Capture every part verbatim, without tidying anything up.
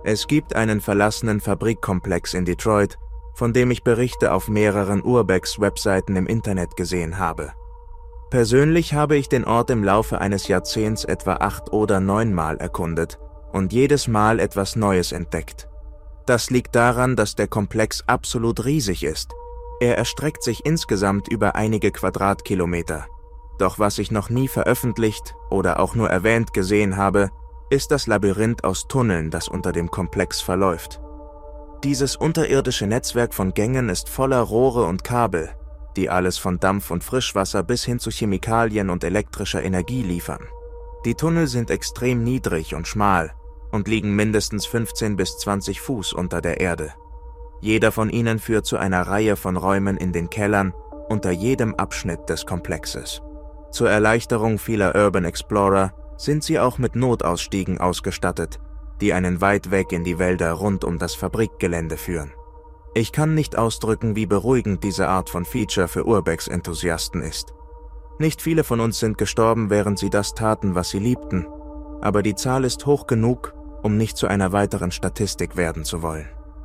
Es gibt einen verlassenen Fabrikkomplex in Detroit, von dem ich Berichte auf mehreren Urbex-Webseiten im Internet gesehen habe. Persönlich habe ich den Ort im Laufe eines Jahrzehnts etwa acht oder neunmal erkundet und jedes Mal etwas Neues entdeckt. Das liegt daran, dass der Komplex absolut riesig ist. Er erstreckt sich insgesamt über einige Quadratkilometer. Doch was ich noch nie veröffentlicht oder auch nur erwähnt gesehen habe, ist das Labyrinth aus Tunneln, das unter dem Komplex verläuft. Dieses unterirdische Netzwerk von Gängen ist voller Rohre und Kabel, die alles von Dampf und Frischwasser bis hin zu Chemikalien und elektrischer Energie liefern. Die Tunnel sind extrem niedrig und schmal und liegen mindestens fünfzehn bis zwanzig Fuß unter der Erde. Jeder von ihnen führt zu einer Reihe von Räumen in den Kellern unter jedem Abschnitt des Komplexes. Zur Erleichterung vieler Urban Explorer sind sie auch mit Notausstiegen ausgestattet, die einen weit weg in die Wälder rund um das Fabrikgelände führen. Ich kann nicht ausdrücken, wie beruhigend diese Art von Feature für Urbex-Enthusiasten ist. Nicht viele von uns sind gestorben, während sie das taten, was sie liebten, aber die Zahl ist hoch genug, um nicht zu einer weiteren Statistik werden zu wollen.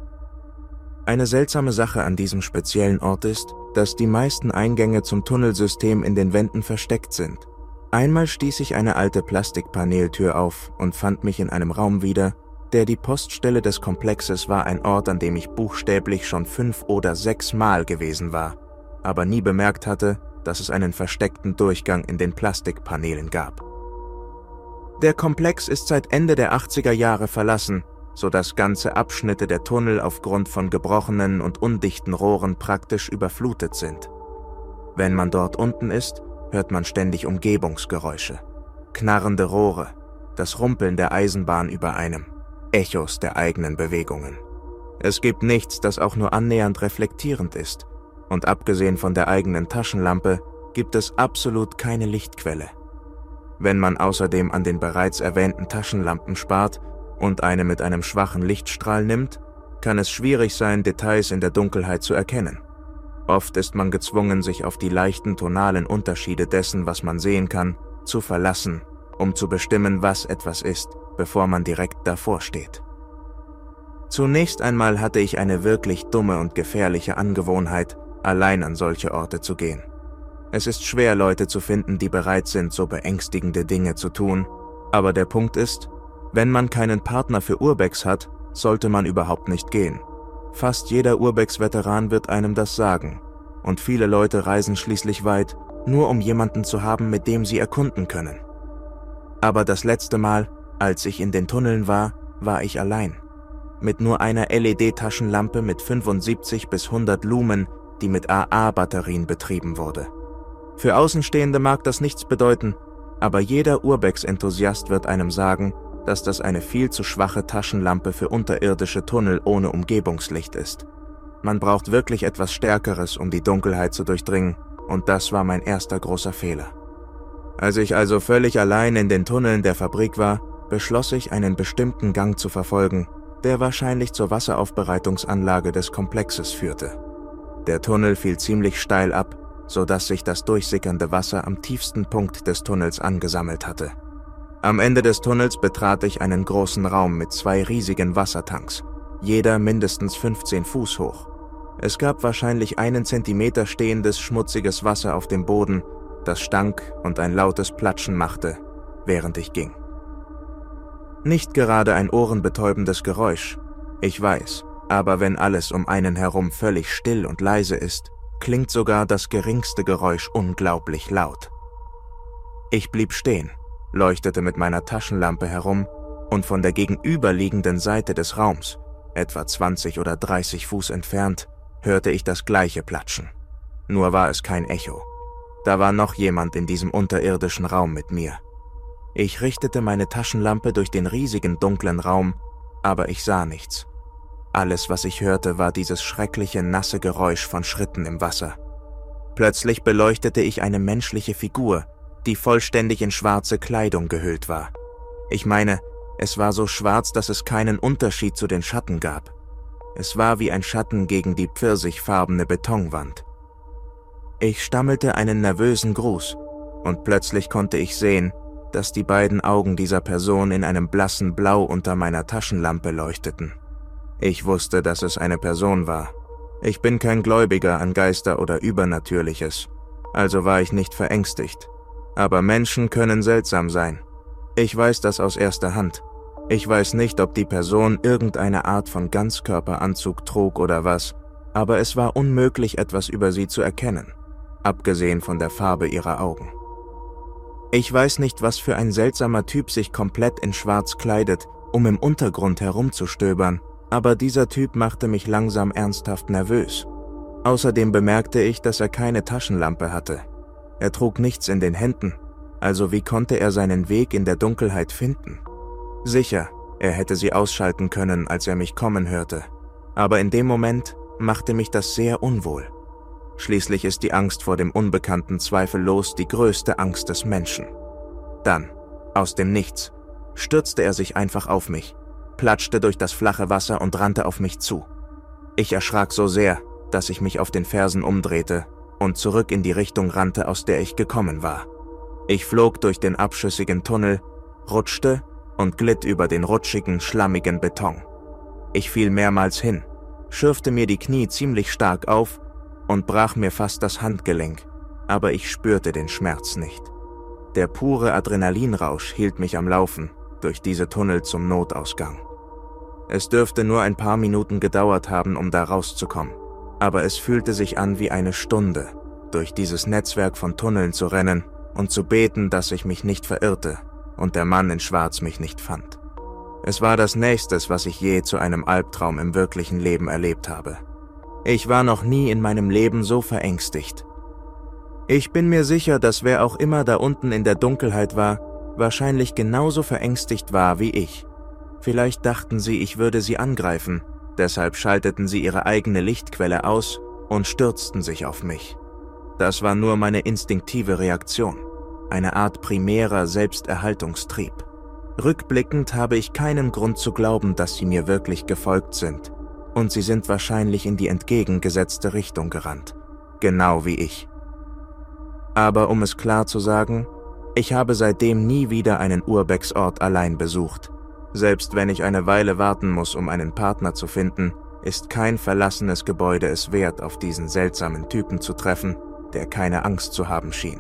Eine seltsame Sache an diesem speziellen Ort ist, dass die meisten Eingänge zum Tunnelsystem in den Wänden versteckt sind. Einmal stieß ich eine alte Plastikpaneltür auf und fand mich in einem Raum wieder, der die Poststelle des Komplexes war, ein Ort, an dem ich buchstäblich schon fünf oder sechs Mal gewesen war, aber nie bemerkt hatte, dass es einen versteckten Durchgang in den Plastikpanelen gab. Der Komplex ist seit Ende der achtziger Jahre verlassen, sodass ganze Abschnitte der Tunnel aufgrund von gebrochenen und undichten Rohren praktisch überflutet sind. Wenn man dort unten ist, hört man ständig Umgebungsgeräusche, knarrende Rohre, das Rumpeln der Eisenbahn über einem, Echos der eigenen Bewegungen. Es gibt nichts, das auch nur annähernd reflektierend ist, und abgesehen von der eigenen Taschenlampe gibt es absolut keine Lichtquelle. Wenn man außerdem an den bereits erwähnten Taschenlampen spart und eine mit einem schwachen Lichtstrahl nimmt, kann es schwierig sein, Details in der Dunkelheit zu erkennen. Oft ist man gezwungen, sich auf die leichten tonalen Unterschiede dessen, was man sehen kann, zu verlassen, um zu bestimmen, was etwas ist, bevor man direkt davor steht. Zunächst einmal hatte ich eine wirklich dumme und gefährliche Angewohnheit, allein an solche Orte zu gehen. Es ist schwer, Leute zu finden, die bereit sind, so beängstigende Dinge zu tun, aber der Punkt ist, wenn man keinen Partner für Urbex hat, sollte man überhaupt nicht gehen. Fast jeder Urbex-Veteran wird einem das sagen, und viele Leute reisen schließlich weit, nur um jemanden zu haben, mit dem sie erkunden können. Aber das letzte Mal, als ich in den Tunneln war, war ich allein. Mit nur einer L E D-Taschenlampe mit fünfundsiebzig bis hundert Lumen, die mit A A-Batterien betrieben wurde. Für Außenstehende mag das nichts bedeuten, aber jeder Urbex-Enthusiast wird einem sagen, dass das eine viel zu schwache Taschenlampe für unterirdische Tunnel ohne Umgebungslicht ist. Man braucht wirklich etwas Stärkeres, um die Dunkelheit zu durchdringen, und das war mein erster großer Fehler. Als ich also völlig allein in den Tunneln der Fabrik war, beschloss ich, einen bestimmten Gang zu verfolgen, der wahrscheinlich zur Wasseraufbereitungsanlage des Komplexes führte. Der Tunnel fiel ziemlich steil ab, sodass sich das durchsickernde Wasser am tiefsten Punkt des Tunnels angesammelt hatte. Am Ende des Tunnels betrat ich einen großen Raum mit zwei riesigen Wassertanks, jeder mindestens fünfzehn Fuß hoch. Es gab wahrscheinlich einen Zentimeter stehendes, schmutziges Wasser auf dem Boden, das stank und ein lautes Platschen machte, während ich ging. Nicht gerade ein ohrenbetäubendes Geräusch, ich weiß, aber wenn alles um einen herum völlig still und leise ist, klingt sogar das geringste Geräusch unglaublich laut. Ich blieb stehen, leuchtete mit meiner Taschenlampe herum und von der gegenüberliegenden Seite des Raums, etwa zwanzig oder dreißig Fuß entfernt, hörte ich das gleiche Platschen. Nur war es kein Echo. Da war noch jemand in diesem unterirdischen Raum mit mir. Ich richtete meine Taschenlampe durch den riesigen dunklen Raum, aber ich sah nichts. Alles, was ich hörte, war dieses schreckliche, nasse Geräusch von Schritten im Wasser. Plötzlich beleuchtete ich eine menschliche Figur, die vollständig in schwarze Kleidung gehüllt war. Ich meine, es war so schwarz, dass es keinen Unterschied zu den Schatten gab. Es war wie ein Schatten gegen die pfirsichfarbene Betonwand. Ich stammelte einen nervösen Gruß und plötzlich konnte ich sehen, dass die beiden Augen dieser Person in einem blassen Blau unter meiner Taschenlampe leuchteten. Ich wusste, dass es eine Person war. Ich bin kein Gläubiger an Geister oder Übernatürliches, also war ich nicht verängstigt. Aber Menschen können seltsam sein. Ich weiß das aus erster Hand. Ich weiß nicht, ob die Person irgendeine Art von Ganzkörperanzug trug oder was, aber es war unmöglich, etwas über sie zu erkennen, abgesehen von der Farbe ihrer Augen. Ich weiß nicht, was für ein seltsamer Typ sich komplett in Schwarz kleidet, um im Untergrund herumzustöbern, aber dieser Typ machte mich langsam ernsthaft nervös. Außerdem bemerkte ich, dass er keine Taschenlampe hatte. Er trug nichts in den Händen, also wie konnte er seinen Weg in der Dunkelheit finden? Sicher, er hätte sie ausschalten können, als er mich kommen hörte, aber in dem Moment machte mich das sehr unwohl. Schließlich ist die Angst vor dem Unbekannten zweifellos die größte Angst des Menschen. Dann, aus dem Nichts, stürzte er sich einfach auf mich, platschte durch das flache Wasser und rannte auf mich zu. Ich erschrak so sehr, dass ich mich auf den Fersen umdrehte und zurück in die Richtung rannte, aus der ich gekommen war. Ich flog durch den abschüssigen Tunnel, rutschte und glitt über den rutschigen, schlammigen Beton. Ich fiel mehrmals hin, schürfte mir die Knie ziemlich stark auf und brach mir fast das Handgelenk, aber ich spürte den Schmerz nicht. Der pure Adrenalinrausch hielt mich am Laufen durch diese Tunnel zum Notausgang. Es dürfte nur ein paar Minuten gedauert haben, um da rauszukommen, aber es fühlte sich an wie eine Stunde, durch dieses Netzwerk von Tunneln zu rennen und zu beten, dass ich mich nicht verirrte und der Mann in Schwarz mich nicht fand. Es war das Nächstes, was ich je zu einem Albtraum im wirklichen Leben erlebt habe. Ich war noch nie in meinem Leben so verängstigt. Ich bin mir sicher, dass wer auch immer da unten in der Dunkelheit war, wahrscheinlich genauso verängstigt war wie ich. Vielleicht dachten sie, ich würde sie angreifen, deshalb schalteten sie ihre eigene Lichtquelle aus und stürzten sich auf mich. Das war nur meine instinktive Reaktion, eine Art primärer Selbsterhaltungstrieb. Rückblickend habe ich keinen Grund zu glauben, dass sie mir wirklich gefolgt sind, und sie sind wahrscheinlich in die entgegengesetzte Richtung gerannt, genau wie ich. Aber um es klar zu sagen, ich habe seitdem nie wieder einen Urbexort allein besucht. Selbst wenn ich eine Weile warten muss, um einen Partner zu finden, ist kein verlassenes Gebäude es wert, auf diesen seltsamen Typen zu treffen, der keine Angst zu haben schien.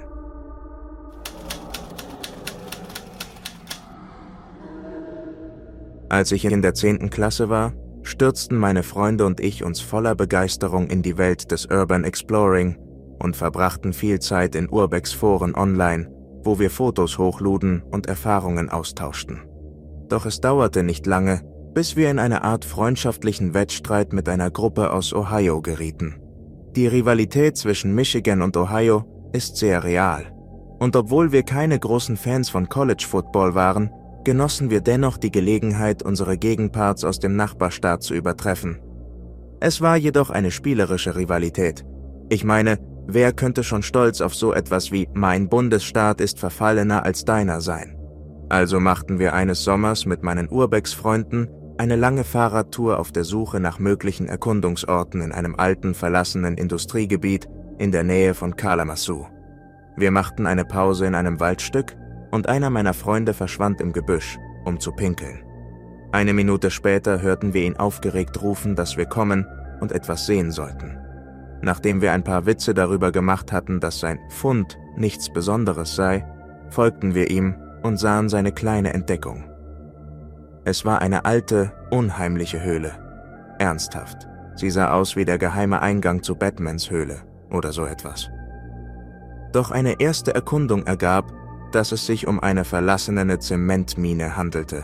Als ich in der zehnten Klasse war, stürzten meine Freunde und ich uns voller Begeisterung in die Welt des Urban Exploring und verbrachten viel Zeit in Urbex-Foren online, wo wir Fotos hochluden und Erfahrungen austauschten. Doch es dauerte nicht lange, bis wir in eine Art freundschaftlichen Wettstreit mit einer Gruppe aus Ohio gerieten. Die Rivalität zwischen Michigan und Ohio ist sehr real. Und obwohl wir keine großen Fans von College Football waren, genossen wir dennoch die Gelegenheit, unsere Gegenparts aus dem Nachbarstaat zu übertreffen. Es war jedoch eine spielerische Rivalität. Ich meine, wer könnte schon stolz auf so etwas wie „Mein Bundesstaat ist verfallener als deiner“ sein? Also machten wir eines Sommers mit meinen Urbex-Freunden eine lange Fahrradtour auf der Suche nach möglichen Erkundungsorten in einem alten, verlassenen Industriegebiet in der Nähe von Kalamazoo. Wir machten eine Pause in einem Waldstück und einer meiner Freunde verschwand im Gebüsch, um zu pinkeln. Eine Minute später hörten wir ihn aufgeregt rufen, dass wir kommen und etwas sehen sollten. Nachdem wir ein paar Witze darüber gemacht hatten, dass sein Fund nichts Besonderes sei, folgten wir ihm und sahen seine kleine Entdeckung. Es war eine alte, unheimliche Höhle. Ernsthaft, sie sah aus wie der geheime Eingang zu Batmans Höhle oder so etwas. Doch eine erste Erkundung ergab, dass es sich um eine verlassene Zementmine handelte.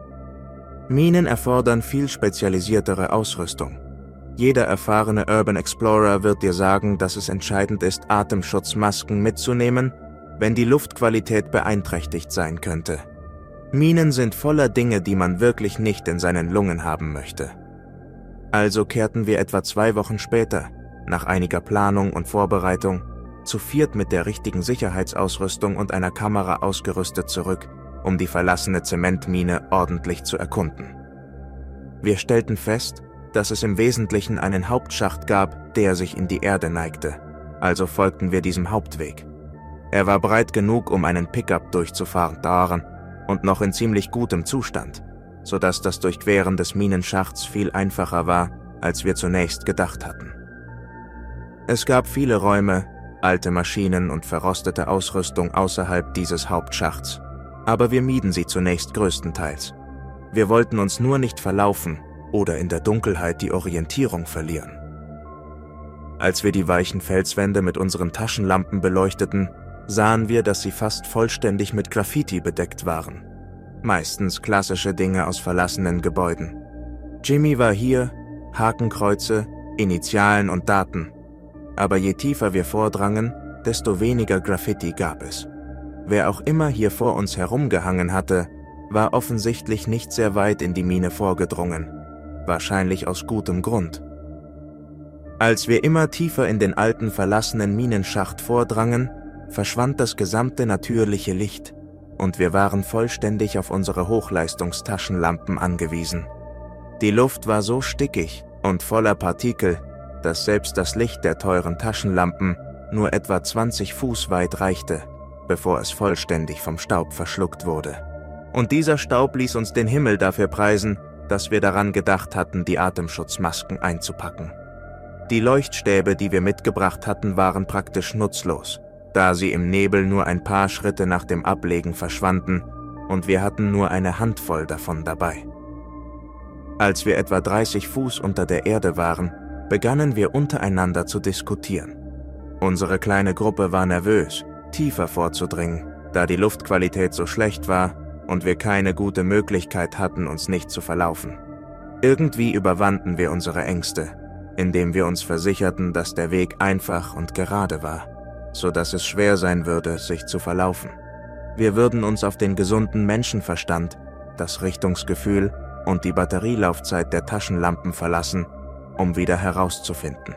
Minen erfordern viel spezialisiertere Ausrüstung. Jeder erfahrene Urban Explorer wird dir sagen, dass es entscheidend ist, Atemschutzmasken mitzunehmen, wenn die Luftqualität beeinträchtigt sein könnte. Minen sind voller Dinge, die man wirklich nicht in seinen Lungen haben möchte. Also kehrten wir etwa zwei Wochen später, nach einiger Planung und Vorbereitung, zu viert mit der richtigen Sicherheitsausrüstung und einer Kamera ausgerüstet zurück, um die verlassene Zementmine ordentlich zu erkunden. Wir stellten fest, dass es im Wesentlichen einen Hauptschacht gab, der sich in die Erde neigte, also folgten wir diesem Hauptweg. Er war breit genug, um einen Pickup durchzufahren und noch in ziemlich gutem Zustand, sodass das Durchqueren des Minenschachts viel einfacher war, als wir zunächst gedacht hatten. Es gab viele Räume, alte Maschinen und verrostete Ausrüstung außerhalb dieses Hauptschachts, aber wir mieden sie zunächst größtenteils. Wir wollten uns nur nicht verlaufen oder in der Dunkelheit die Orientierung verlieren. Als wir die weichen Felswände mit unseren Taschenlampen beleuchteten, sahen wir, dass sie fast vollständig mit Graffiti bedeckt waren. Meistens klassische Dinge aus verlassenen Gebäuden. Jimmy war hier, Hakenkreuze, Initialen und Daten. Aber je tiefer wir vordrangen, desto weniger Graffiti gab es. Wer auch immer hier vor uns herumgehangen hatte, war offensichtlich nicht sehr weit in die Mine vorgedrungen. Wahrscheinlich aus gutem Grund. Als wir immer tiefer in den alten verlassenen Minenschacht vordrangen, verschwand das gesamte natürliche Licht und wir waren vollständig auf unsere Hochleistungstaschenlampen angewiesen. Die Luft war so stickig und voller Partikel, dass selbst das Licht der teuren Taschenlampen nur etwa zwanzig Fuß weit reichte, bevor es vollständig vom Staub verschluckt wurde. Und dieser Staub ließ uns den Himmel dafür preisen, dass wir daran gedacht hatten, die Atemschutzmasken einzupacken. Die Leuchtstäbe, die wir mitgebracht hatten, waren praktisch nutzlos, da sie im Nebel nur ein paar Schritte nach dem Ablegen verschwanden und wir hatten nur eine Handvoll davon dabei. Als wir etwa dreißig Fuß unter der Erde waren, begannen wir untereinander zu diskutieren. Unsere kleine Gruppe war nervös, tiefer vorzudringen, da die Luftqualität so schlecht war und wir keine gute Möglichkeit hatten, uns nicht zu verlaufen. Irgendwie überwanden wir unsere Ängste, indem wir uns versicherten, dass der Weg einfach und gerade war, so dass es schwer sein würde, sich zu verlaufen. Wir würden uns auf den gesunden Menschenverstand, das Richtungsgefühl und die Batterielaufzeit der Taschenlampen verlassen, um wieder herauszufinden.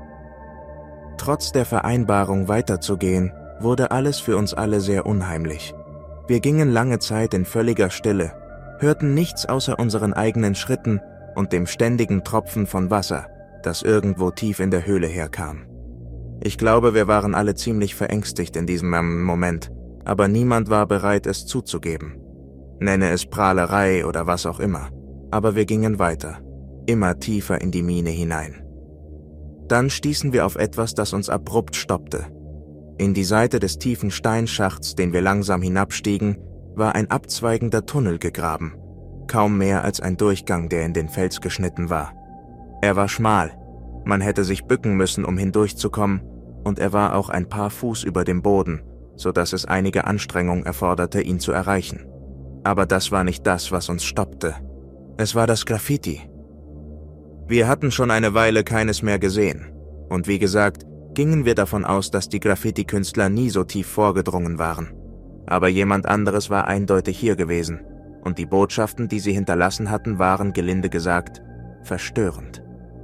Trotz der Vereinbarung weiterzugehen, wurde alles für uns alle sehr unheimlich. Wir gingen lange Zeit in völliger Stille, hörten nichts außer unseren eigenen Schritten und dem ständigen Tropfen von Wasser, das irgendwo tief in der Höhle herkam. Ich glaube, wir waren alle ziemlich verängstigt in diesem Moment, aber niemand war bereit, es zuzugeben. Nenne es Prahlerei oder was auch immer, aber wir gingen weiter, immer tiefer in die Mine hinein. Dann stießen wir auf etwas, das uns abrupt stoppte. In die Seite des tiefen Steinschachts, den wir langsam hinabstiegen, war ein abzweigender Tunnel gegraben, kaum mehr als ein Durchgang, der in den Fels geschnitten war. Er war schmal, man hätte sich bücken müssen, um hindurchzukommen, und er war auch ein paar Fuß über dem Boden, so dass es einige Anstrengung erforderte, ihn zu erreichen. Aber das war nicht das, was uns stoppte. Es war das Graffiti. Wir hatten schon eine Weile keines mehr gesehen, und wie gesagt, gingen wir davon aus, dass die Graffiti-Künstler nie so tief vorgedrungen waren. Aber jemand anderes war eindeutig hier gewesen, und die Botschaften, die sie hinterlassen hatten, waren, gelinde gesagt, verstörend.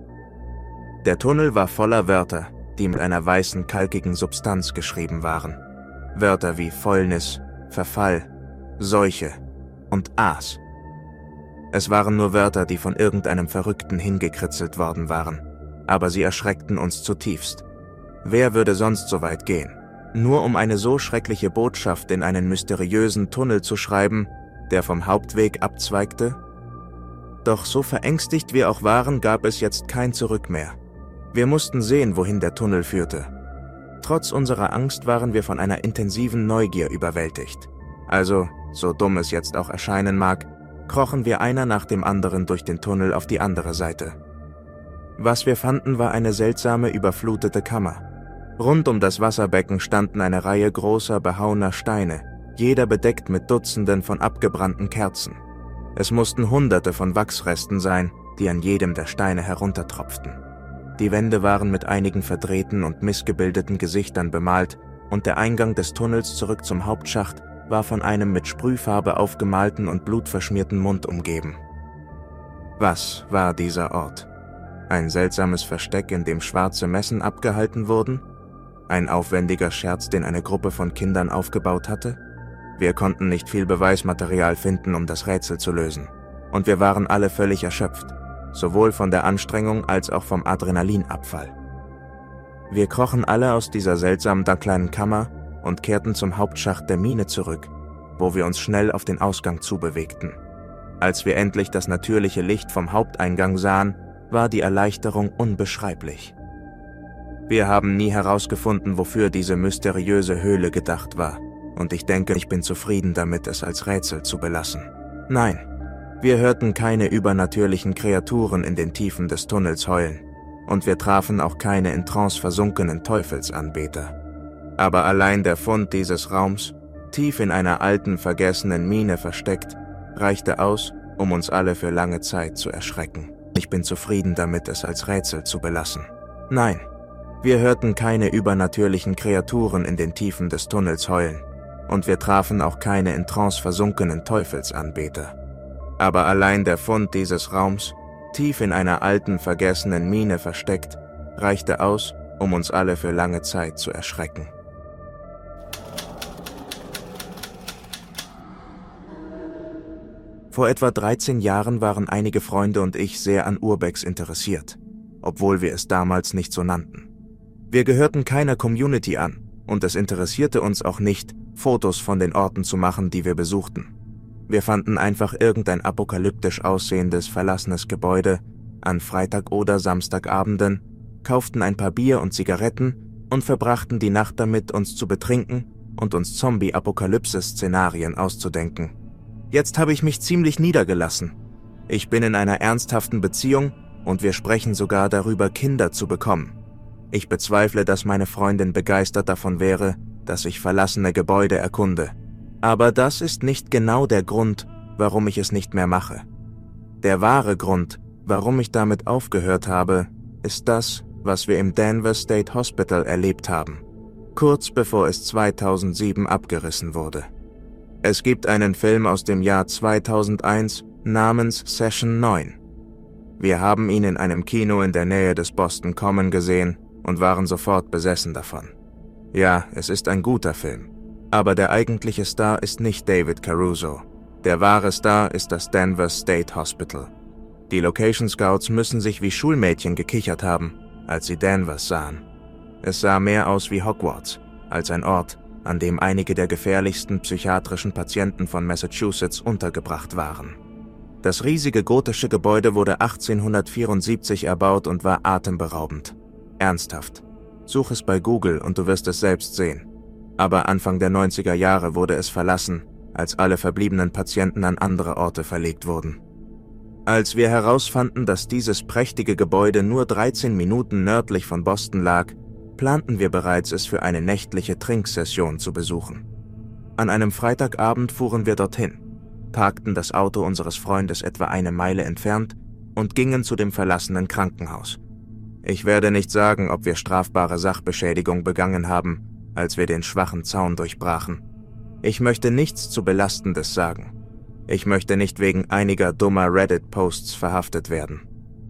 Der Tunnel war voller Wörter, die mit einer weißen, kalkigen Substanz geschrieben waren. Wörter wie Fäulnis, Verfall, Seuche und Aas. Es waren nur Wörter, die von irgendeinem Verrückten hingekritzelt worden waren, aber sie erschreckten uns zutiefst. Wer würde sonst so weit gehen, nur um eine so schreckliche Botschaft in einen mysteriösen Tunnel zu schreiben, der vom Hauptweg abzweigte? Doch so verängstigt wir auch waren, gab es jetzt kein Zurück mehr. Wir mussten sehen, wohin der Tunnel führte. Trotz unserer Angst waren wir von einer intensiven Neugier überwältigt. Also, so dumm es jetzt auch erscheinen mag, krochen wir einer nach dem anderen durch den Tunnel auf die andere Seite. Was wir fanden, war eine seltsame, überflutete Kammer. Rund um das Wasserbecken standen eine Reihe großer, behauener Steine, jeder bedeckt mit Dutzenden von abgebrannten Kerzen. Es mussten Hunderte von Wachsresten sein, die an jedem der Steine heruntertropften. Die Wände waren mit einigen verdrehten und missgebildeten Gesichtern bemalt und der Eingang des Tunnels zurück zum Hauptschacht war von einem mit Sprühfarbe aufgemalten und blutverschmierten Mund umgeben. Was war dieser Ort? Ein seltsames Versteck, in dem schwarze Messen abgehalten wurden? Ein aufwendiger Scherz, den eine Gruppe von Kindern aufgebaut hatte? Wir konnten nicht viel Beweismaterial finden, um das Rätsel zu lösen. Und wir waren alle völlig erschöpft, sowohl von der Anstrengung als auch vom Adrenalinabfall. Wir krochen alle aus dieser seltsamen kleinen Kammer und kehrten zum Hauptschacht der Mine zurück, wo wir uns schnell auf den Ausgang zubewegten. Als wir endlich das natürliche Licht vom Haupteingang sahen, war die Erleichterung unbeschreiblich. Wir haben nie herausgefunden, wofür diese mysteriöse Höhle gedacht war, und ich denke, ich bin zufrieden damit, es als Rätsel zu belassen. Nein, wir hörten keine übernatürlichen Kreaturen in den Tiefen des Tunnels heulen, und wir trafen auch keine in Trance versunkenen Teufelsanbeter. Aber allein der Fund dieses Raums, tief in einer alten, vergessenen Mine versteckt, reichte aus, um uns alle für lange Zeit zu erschrecken. Ich bin zufrieden damit, es als Rätsel zu belassen. Nein, wir hörten keine übernatürlichen Kreaturen in den Tiefen des Tunnels heulen, und wir trafen auch keine in Trance versunkenen Teufelsanbeter. Aber allein der Fund dieses Raums, tief in einer alten, vergessenen Mine versteckt, reichte aus, um uns alle für lange Zeit zu erschrecken. Vor etwa dreizehn Jahren waren einige Freunde und ich sehr an Urbex interessiert, obwohl wir es damals nicht so nannten. Wir gehörten keiner Community an und es interessierte uns auch nicht, Fotos von den Orten zu machen, die wir besuchten. Wir fanden einfach irgendein apokalyptisch aussehendes, verlassenes Gebäude an Freitag- oder Samstagabenden, kauften ein paar Bier und Zigaretten und verbrachten die Nacht damit, uns zu betrinken und uns Zombie-Apokalypse-Szenarien auszudenken. Jetzt habe ich mich ziemlich niedergelassen. Ich bin in einer ernsthaften Beziehung und wir sprechen sogar darüber, Kinder zu bekommen. Ich bezweifle, dass meine Freundin begeistert davon wäre, dass ich verlassene Gebäude erkunde. Aber das ist nicht genau der Grund, warum ich es nicht mehr mache. Der wahre Grund, warum ich damit aufgehört habe, ist das, was wir im Denver State Hospital erlebt haben, kurz bevor es zweitausendsieben abgerissen wurde. Es gibt einen Film aus dem Jahr zweitausendeins namens Session neun. Wir haben ihn in einem Kino in der Nähe des Boston Common gesehen und waren sofort besessen davon. Ja, es ist ein guter Film, aber der eigentliche Star ist nicht David Caruso. Der wahre Star ist das Denver State Hospital. Die Location Scouts müssen sich wie Schulmädchen gekichert haben, als sie Danvers sahen. Es sah mehr aus wie Hogwarts, als ein Ort, an dem einige der gefährlichsten psychiatrischen Patienten von Massachusetts untergebracht waren. Das riesige gotische Gebäude wurde achtzehnhundertvierundsiebzig erbaut und war atemberaubend. Ernsthaft. Such es bei Google und du wirst es selbst sehen. Aber Anfang der neunziger Jahre wurde es verlassen, als alle verbliebenen Patienten an andere Orte verlegt wurden. Als wir herausfanden, dass dieses prächtige Gebäude nur dreizehn Minuten nördlich von Boston lag, planten wir bereits, es für eine nächtliche Trinksession zu besuchen. An einem Freitagabend fuhren wir dorthin, parkten das Auto unseres Freundes etwa eine Meile entfernt und gingen zu dem verlassenen Krankenhaus. Ich werde nicht sagen, ob wir strafbare Sachbeschädigung begangen haben, als wir den schwachen Zaun durchbrachen. Ich möchte nichts zu Belastendes sagen. Ich möchte nicht wegen einiger dummer Reddit-Posts verhaftet werden.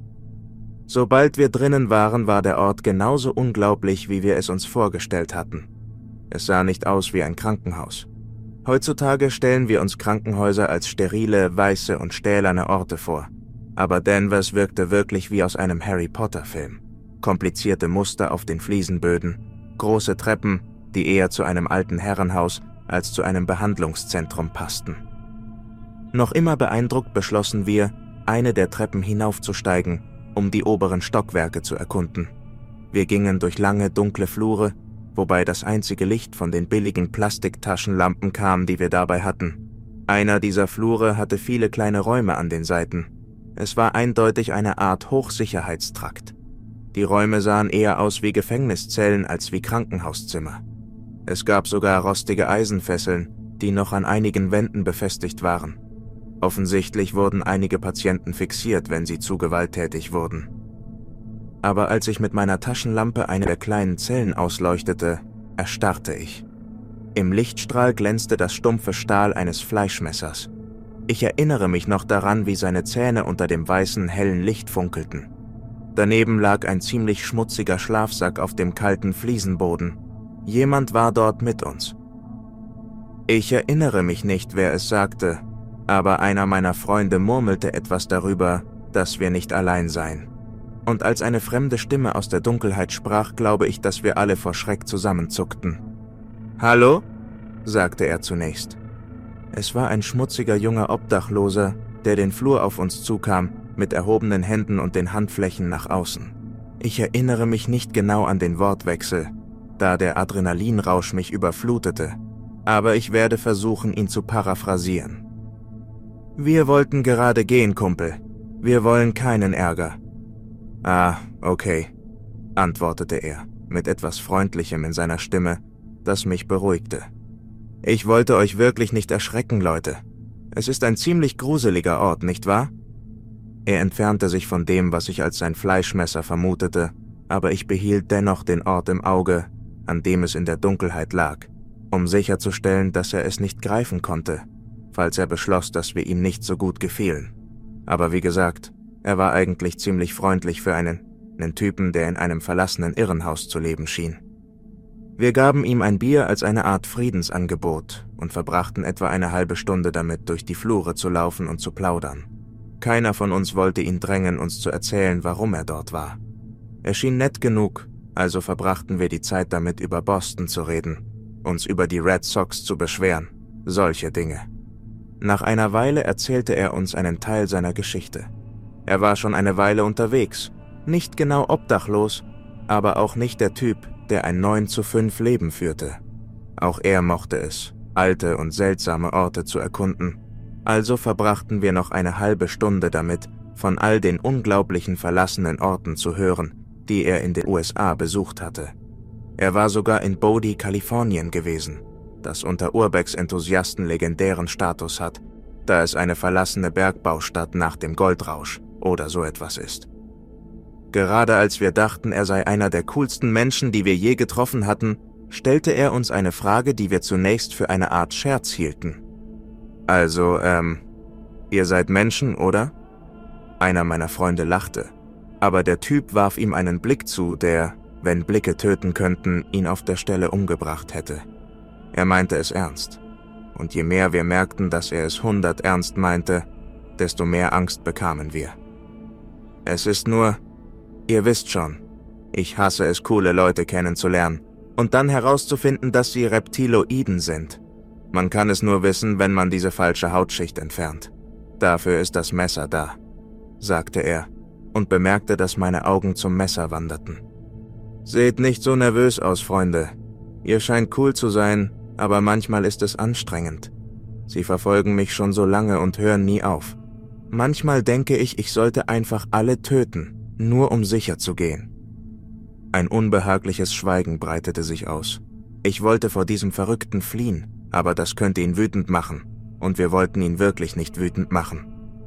Sobald wir drinnen waren, war der Ort genauso unglaublich, wie wir es uns vorgestellt hatten. Es sah nicht aus wie ein Krankenhaus. Heutzutage stellen wir uns Krankenhäuser als sterile, weiße und stählerne Orte vor. Aber Danvers wirkte wirklich wie aus einem Harry-Potter-Film. Komplizierte Muster auf den Fliesenböden, große Treppen, die eher zu einem alten Herrenhaus als zu einem Behandlungszentrum passten. Noch immer beeindruckt beschlossen wir, eine der Treppen hinaufzusteigen, um die oberen Stockwerke zu erkunden. Wir gingen durch lange, dunkle Flure, wobei das einzige Licht von den billigen Plastiktaschenlampen kam, die wir dabei hatten. Einer dieser Flure hatte viele kleine Räume an den Seiten. Es war eindeutig eine Art Hochsicherheitstrakt. Die Räume sahen eher aus wie Gefängniszellen als wie Krankenhauszimmer. Es gab sogar rostige Eisenfesseln, die noch an einigen Wänden befestigt waren. Offensichtlich wurden einige Patienten fixiert, wenn sie zu gewalttätig wurden. Aber als ich mit meiner Taschenlampe eine der kleinen Zellen ausleuchtete, erstarrte ich. Im Lichtstrahl glänzte das stumpfe Stahl eines Fleischmessers. Ich erinnere mich noch daran, wie seine Zähne unter dem weißen, hellen Licht funkelten. Daneben lag ein ziemlich schmutziger Schlafsack auf dem kalten Fliesenboden. Jemand war dort mit uns. Ich erinnere mich nicht, wer es sagte, aber einer meiner Freunde murmelte etwas darüber, dass wir nicht allein seien. Und als eine fremde Stimme aus der Dunkelheit sprach, glaube ich, dass wir alle vor Schreck zusammenzuckten. »Hallo?« sagte er zunächst. Es war ein schmutziger junger Obdachloser, der den Flur auf uns zukam, mit erhobenen Händen und den Handflächen nach außen. Ich erinnere mich nicht genau an den Wortwechsel, da der Adrenalinrausch mich überflutete, aber ich werde versuchen, ihn zu paraphrasieren. »Wir wollten gerade gehen, Kumpel. Wir wollen keinen Ärger.« »Ah, okay«, antwortete er, mit etwas Freundlichem in seiner Stimme, das mich beruhigte. »Ich wollte euch wirklich nicht erschrecken, Leute. Es ist ein ziemlich gruseliger Ort, nicht wahr?« Er entfernte sich von dem, was ich als sein Fleischmesser vermutete, aber ich behielt dennoch den Ort im Auge, an dem es in der Dunkelheit lag, um sicherzustellen, dass er es nicht greifen konnte, falls er beschloss, dass wir ihm nicht so gut gefielen. Aber wie gesagt, er war eigentlich ziemlich freundlich für einen, einen Typen, der in einem verlassenen Irrenhaus zu leben schien. Wir gaben ihm ein Bier als eine Art Friedensangebot und verbrachten etwa eine halbe Stunde damit, durch die Flure zu laufen und zu plaudern. Keiner von uns wollte ihn drängen, uns zu erzählen, warum er dort war. Er schien nett genug, also verbrachten wir die Zeit damit, über Boston zu reden, uns über die Red Sox zu beschweren, solche Dinge. Nach einer Weile erzählte er uns einen Teil seiner Geschichte. Er war schon eine Weile unterwegs, nicht genau obdachlos, aber auch nicht der Typ, der ein neun zu fünf Leben führte. Auch er mochte es, alte und seltsame Orte zu erkunden. Also verbrachten wir noch eine halbe Stunde damit, von all den unglaublichen verlassenen Orten zu hören, die er in den U S A besucht hatte. Er war sogar in Bodie, Kalifornien gewesen, das unter Urbex-Enthusiasten legendären Status hat, da es eine verlassene Bergbaustadt nach dem Goldrausch oder so etwas ist. Gerade als wir dachten, er sei einer der coolsten Menschen, die wir je getroffen hatten, stellte er uns eine Frage, die wir zunächst für eine Art Scherz hielten. »Also, ähm, ihr seid Menschen, oder?« Einer meiner Freunde lachte, aber der Typ warf ihm einen Blick zu, der, wenn Blicke töten könnten, ihn auf der Stelle umgebracht hätte. Er meinte es ernst. Und je mehr wir merkten, dass er es hundert ernst meinte, desto mehr Angst bekamen wir. »Es ist nur, ihr wisst schon, ich hasse es, coole Leute kennenzulernen und dann herauszufinden, dass sie Reptiloiden sind. Man kann es nur wissen, wenn man diese falsche Hautschicht entfernt. Dafür ist das Messer da«, sagte er und bemerkte, dass meine Augen zum Messer wanderten. »Seht nicht so nervös aus, Freunde. Ihr scheint cool zu sein, aber manchmal ist es anstrengend. Sie verfolgen mich schon so lange und hören nie auf. Manchmal denke ich, ich sollte einfach alle töten, nur um sicher zu gehen.« Ein unbehagliches Schweigen breitete sich aus. Ich wollte vor diesem Verrückten fliehen, aber das könnte ihn wütend machen, und wir wollten ihn wirklich nicht wütend machen.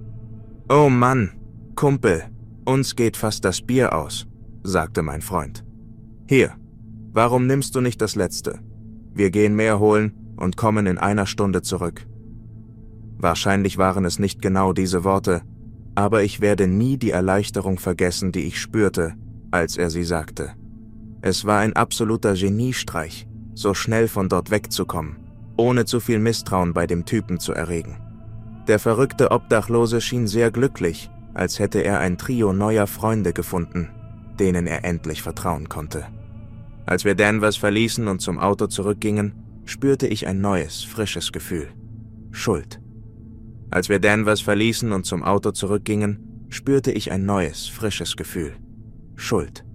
»Oh Mann, Kumpel, uns geht fast das Bier aus«, sagte mein Freund. »Hier, warum nimmst du nicht das letzte? Wir gehen mehr holen und kommen in einer Stunde zurück.« Wahrscheinlich waren es nicht genau diese Worte, aber ich werde nie die Erleichterung vergessen, die ich spürte, als er sie sagte. Es war ein absoluter Geniestreich, so schnell von dort wegzukommen, ohne zu viel Misstrauen bei dem Typen zu erregen. Der verrückte Obdachlose schien sehr glücklich, als hätte er ein Trio neuer Freunde gefunden, denen er endlich vertrauen konnte. Als wir Danvers verließen und zum Auto zurückgingen, spürte ich ein neues, frisches Gefühl. Schuld. Als wir Danvers verließen und zum Auto zurückgingen, spürte ich ein neues, frisches Gefühl. Schuld.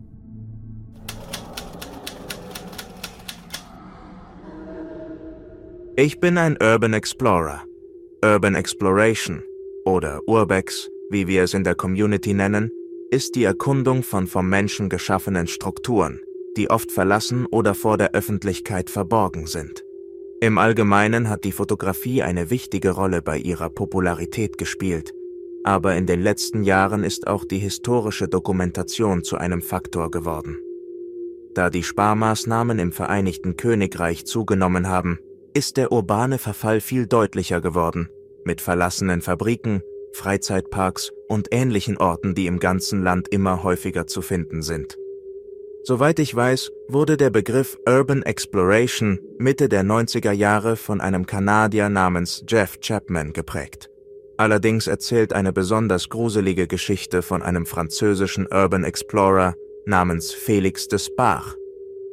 Ich bin ein Urban Explorer. Urban Exploration oder Urbex, wie wir es in der Community nennen, ist die Erkundung von vom Menschen geschaffenen Strukturen, die oft verlassen oder vor der Öffentlichkeit verborgen sind. Im Allgemeinen hat die Fotografie eine wichtige Rolle bei ihrer Popularität gespielt, aber in den letzten Jahren ist auch die historische Dokumentation zu einem Faktor geworden. Da die Sparmaßnahmen im Vereinigten Königreich zugenommen haben, ist der urbane Verfall viel deutlicher geworden, mit verlassenen Fabriken, Freizeitparks und ähnlichen Orten, die im ganzen Land immer häufiger zu finden sind. Soweit ich weiß, wurde der Begriff Urban Exploration Mitte der neunziger Jahre von einem Kanadier namens Jeff Chapman geprägt. Allerdings erzählt eine besonders gruselige Geschichte von einem französischen Urban Explorer namens Félix Desbarres.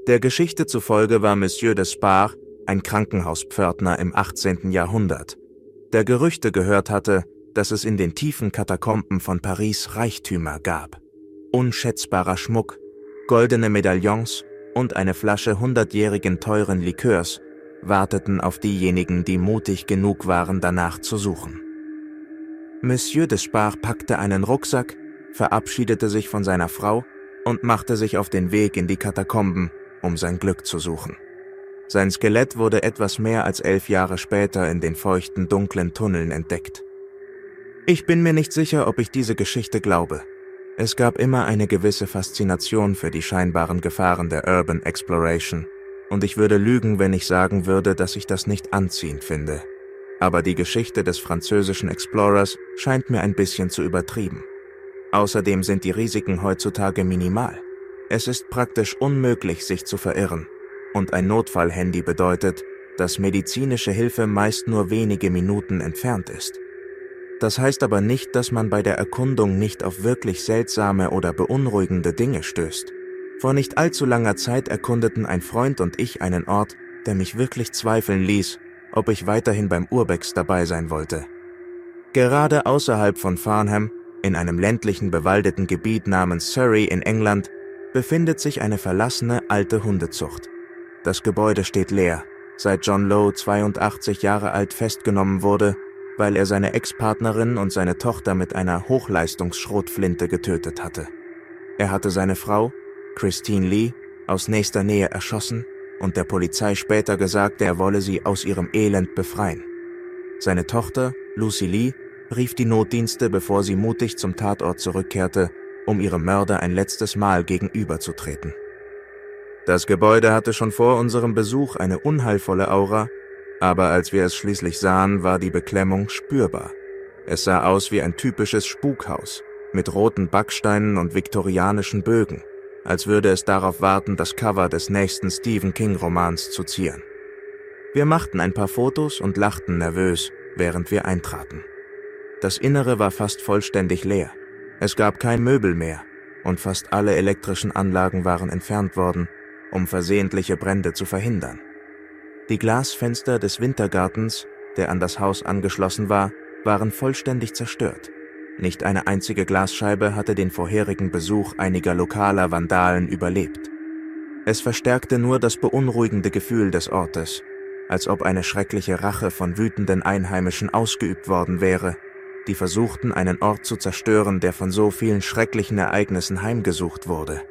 Der Geschichte zufolge war Monsieur Despard ein Krankenhauspförtner im achtzehnten Jahrhundert, der Gerüchte gehört hatte, dass es in den tiefen Katakomben von Paris Reichtümer gab. Unschätzbarer Schmuck, goldene Medaillons und eine Flasche hundertjährigen teuren Likörs warteten auf diejenigen, die mutig genug waren, danach zu suchen. Monsieur Despard packte einen Rucksack, verabschiedete sich von seiner Frau und machte sich auf den Weg in die Katakomben, um sein Glück zu suchen. Sein Skelett wurde etwas mehr als elf Jahre später in den feuchten, dunklen Tunneln entdeckt. Ich bin mir nicht sicher, ob ich diese Geschichte glaube. Es gab immer eine gewisse Faszination für die scheinbaren Gefahren der Urban Exploration, und ich würde lügen, wenn ich sagen würde, dass ich das nicht anziehend finde. Aber die Geschichte des französischen Explorers scheint mir ein bisschen zu übertrieben. Außerdem sind die Risiken heutzutage minimal. Es ist praktisch unmöglich, sich zu verirren. Und ein Notfallhandy bedeutet, dass medizinische Hilfe meist nur wenige Minuten entfernt ist. Das heißt aber nicht, dass man bei der Erkundung nicht auf wirklich seltsame oder beunruhigende Dinge stößt. Vor nicht allzu langer Zeit erkundeten ein Freund und ich einen Ort, der mich wirklich zweifeln ließ, ob ich weiterhin beim Urbex dabei sein wollte. Gerade außerhalb von Farnham, in einem ländlichen bewaldeten Gebiet namens Surrey in England, befindet sich eine verlassene alte Hundezucht. Das Gebäude steht leer, seit John Lowe zweiundachtzig Jahre alt festgenommen wurde, weil er seine Ex-Partnerin und seine Tochter mit einer Hochleistungsschrotflinte getötet hatte. Er hatte seine Frau, Christine Lee, aus nächster Nähe erschossen und der Polizei später gesagt, er wolle sie aus ihrem Elend befreien. Seine Tochter, Lucy Lee, rief die Notdienste, bevor sie mutig zum Tatort zurückkehrte, um ihrem Mörder ein letztes Mal gegenüberzutreten. Das Gebäude hatte schon vor unserem Besuch eine unheilvolle Aura, aber als wir es schließlich sahen, war die Beklemmung spürbar. Es sah aus wie ein typisches Spukhaus, mit roten Backsteinen und viktorianischen Bögen, als würde es darauf warten, das Cover des nächsten Stephen King-Romans zu zieren. Wir machten ein paar Fotos und lachten nervös, während wir eintraten. Das Innere war fast vollständig leer. Es gab kein Möbel mehr und fast alle elektrischen Anlagen waren entfernt worden, um versehentliche Brände zu verhindern. Die Glasfenster des Wintergartens, der an das Haus angeschlossen war, waren vollständig zerstört. Nicht eine einzige Glasscheibe hatte den vorherigen Besuch einiger lokaler Vandalen überlebt. Es verstärkte nur das beunruhigende Gefühl des Ortes, als ob eine schreckliche Rache von wütenden Einheimischen ausgeübt worden wäre, die versuchten, einen Ort zu zerstören, der von so vielen schrecklichen Ereignissen heimgesucht wurde.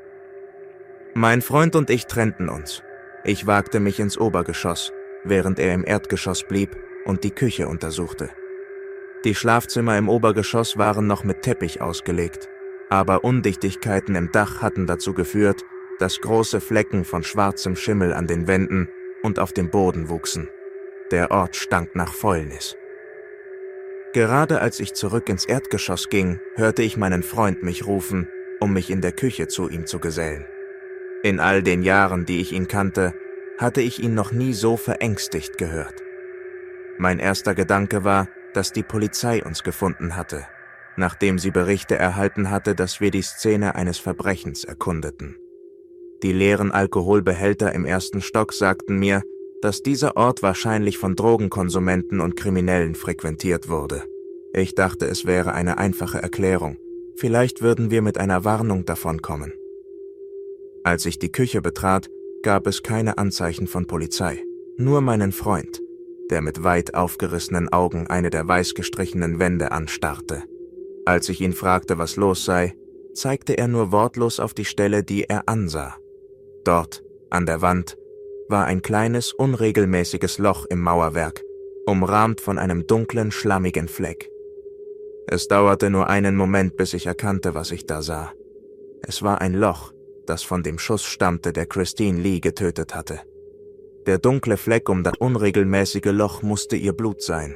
Mein Freund und ich trennten uns. Ich wagte mich ins Obergeschoss, während er im Erdgeschoss blieb und die Küche untersuchte. Die Schlafzimmer im Obergeschoss waren noch mit Teppich ausgelegt, aber Undichtigkeiten im Dach hatten dazu geführt, dass große Flecken von schwarzem Schimmel an den Wänden und auf dem Boden wuchsen. Der Ort stank nach Fäulnis. Gerade als ich zurück ins Erdgeschoss ging, hörte ich meinen Freund mich rufen, um mich in der Küche zu ihm zu gesellen. In all den Jahren, die ich ihn kannte, hatte ich ihn noch nie so verängstigt gehört. Mein erster Gedanke war, dass die Polizei uns gefunden hatte, nachdem sie Berichte erhalten hatte, dass wir die Szene eines Verbrechens erkundeten. Die leeren Alkoholbehälter im ersten Stock sagten mir, dass dieser Ort wahrscheinlich von Drogenkonsumenten und Kriminellen frequentiert wurde. Ich dachte, es wäre eine einfache Erklärung. Vielleicht würden wir mit einer Warnung davonkommen. Als ich die Küche betrat, gab es keine Anzeichen von Polizei, nur meinen Freund, der mit weit aufgerissenen Augen eine der weiß gestrichenen Wände anstarrte. Als ich ihn fragte, was los sei, zeigte er nur wortlos auf die Stelle, die er ansah. Dort, an der Wand, war ein kleines, unregelmäßiges Loch im Mauerwerk, umrahmt von einem dunklen, schlammigen Fleck. Es dauerte nur einen Moment, bis ich erkannte, was ich da sah. Es war ein Loch, das von dem Schuss stammte, der Christine Lee getötet hatte. Der dunkle Fleck um das unregelmäßige Loch musste ihr Blut sein.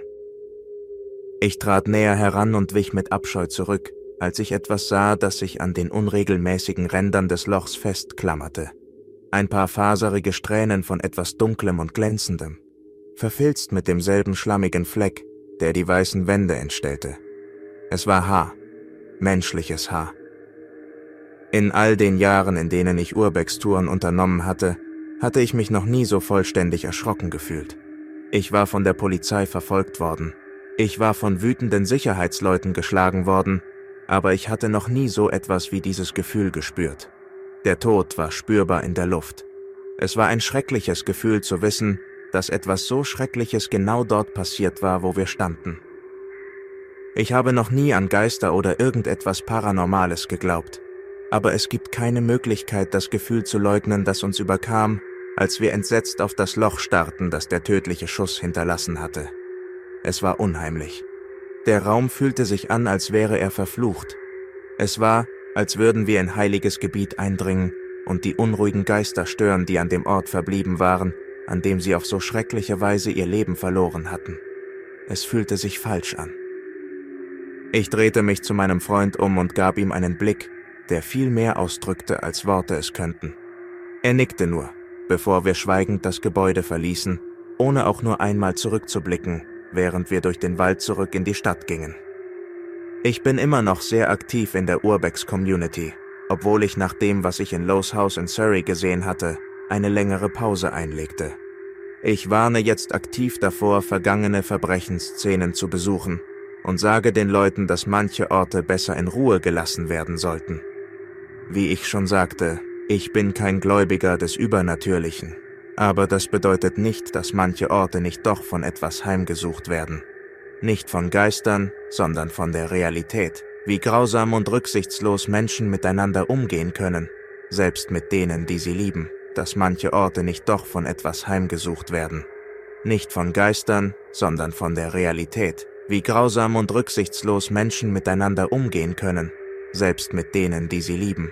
Ich trat näher heran und wich mit Abscheu zurück, als ich etwas sah, das sich an den unregelmäßigen Rändern des Lochs festklammerte. Ein paar faserige Strähnen von etwas Dunklem und Glänzendem, verfilzt mit demselben schlammigen Fleck, der die weißen Wände entstellte. Es war Haar, menschliches Haar. In all den Jahren, in denen ich Urbex-Touren unternommen hatte, hatte ich mich noch nie so vollständig erschrocken gefühlt. Ich war von der Polizei verfolgt worden. Ich war von wütenden Sicherheitsleuten geschlagen worden, aber ich hatte noch nie so etwas wie dieses Gefühl gespürt. Der Tod war spürbar in der Luft. Es war ein schreckliches Gefühl zu wissen, dass etwas so Schreckliches genau dort passiert war, wo wir standen. Ich habe noch nie an Geister oder irgendetwas Paranormales geglaubt, aber es gibt keine Möglichkeit, das Gefühl zu leugnen, das uns überkam, als wir entsetzt auf das Loch starrten, das der tödliche Schuss hinterlassen hatte. Es war unheimlich. Der Raum fühlte sich an, als wäre er verflucht. Es war, als würden wir in heiliges Gebiet eindringen und die unruhigen Geister stören, die an dem Ort verblieben waren, an dem sie auf so schreckliche Weise ihr Leben verloren hatten. Es fühlte sich falsch an. Ich drehte mich zu meinem Freund um und gab ihm einen Blick, der viel mehr ausdrückte, als Worte es könnten. Er nickte nur, bevor wir schweigend das Gebäude verließen, ohne auch nur einmal zurückzublicken, während wir durch den Wald zurück in die Stadt gingen. Ich bin immer noch sehr aktiv in der Urbex-Community, obwohl ich nach dem, was ich in Lowe's House in Surrey gesehen hatte, eine längere Pause einlegte. Ich warne jetzt aktiv davor, vergangene Verbrechensszenen zu besuchen und sage den Leuten, dass manche Orte besser in Ruhe gelassen werden sollten. Wie ich schon sagte, ich bin kein Gläubiger des Übernatürlichen, aber das bedeutet nicht, dass manche Orte nicht doch von etwas heimgesucht werden. Nicht von Geistern, sondern von der Realität, wie grausam und rücksichtslos Menschen miteinander umgehen können, selbst mit denen, die sie lieben, dass manche Orte nicht doch von etwas heimgesucht werden. Nicht von Geistern, sondern von der Realität, wie grausam und rücksichtslos Menschen miteinander umgehen können, selbst mit denen, die sie lieben.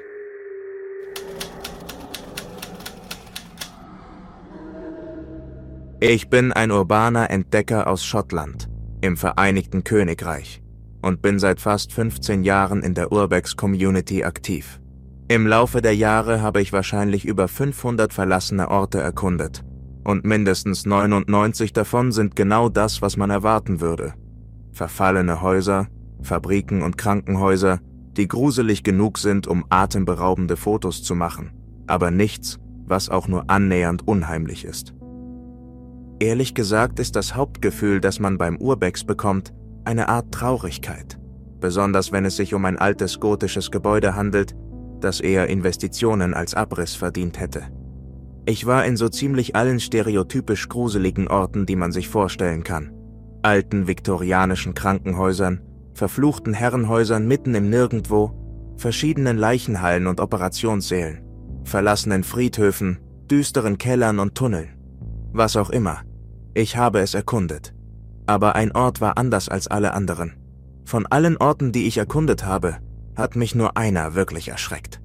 Ich bin ein urbaner Entdecker aus Schottland, im Vereinigten Königreich, und bin seit fast fünfzehn Jahren in der Urbex-Community aktiv. Im Laufe der Jahre habe ich wahrscheinlich über fünfhundert verlassene Orte erkundet, und mindestens neunundneunzig davon sind genau das, was man erwarten würde. Verfallene Häuser, Fabriken und Krankenhäuser, die gruselig genug sind, um atemberaubende Fotos zu machen, aber nichts, was auch nur annähernd unheimlich ist. Ehrlich gesagt ist das Hauptgefühl, das man beim Urbex bekommt, eine Art Traurigkeit, besonders wenn es sich um ein altes gotisches Gebäude handelt, das eher Investitionen als Abriss verdient hätte. Ich war in so ziemlich allen stereotypisch gruseligen Orten, die man sich vorstellen kann. Alten viktorianischen Krankenhäusern, verfluchten Herrenhäusern mitten im Nirgendwo, verschiedenen Leichenhallen und Operationssälen, verlassenen Friedhöfen, düsteren Kellern und Tunneln. Was auch immer. Ich habe es erkundet. Aber ein Ort war anders als alle anderen. Von allen Orten, die ich erkundet habe, hat mich nur einer wirklich erschreckt.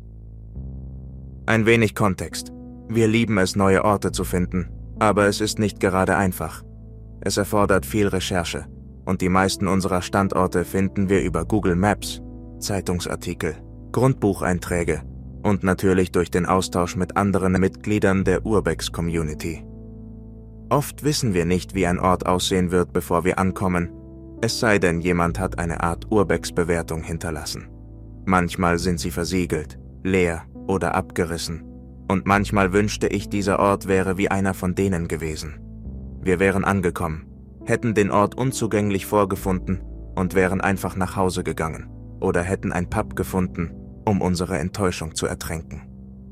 Ein wenig Kontext. Wir lieben es, neue Orte zu finden, aber es ist nicht gerade einfach. Es erfordert viel Recherche, und die meisten unserer Standorte finden wir über Google Maps, Zeitungsartikel, Grundbucheinträge und natürlich durch den Austausch mit anderen Mitgliedern der Urbex-Community. Oft wissen wir nicht, wie ein Ort aussehen wird, bevor wir ankommen, es sei denn, jemand hat eine Art Urbex-Bewertung hinterlassen. Manchmal sind sie versiegelt, leer oder abgerissen, und manchmal wünschte ich, dieser Ort wäre wie einer von denen gewesen. Wir wären angekommen, hätten den Ort unzugänglich vorgefunden und wären einfach nach Hause gegangen oder hätten ein Pub gefunden, um unsere Enttäuschung zu ertränken.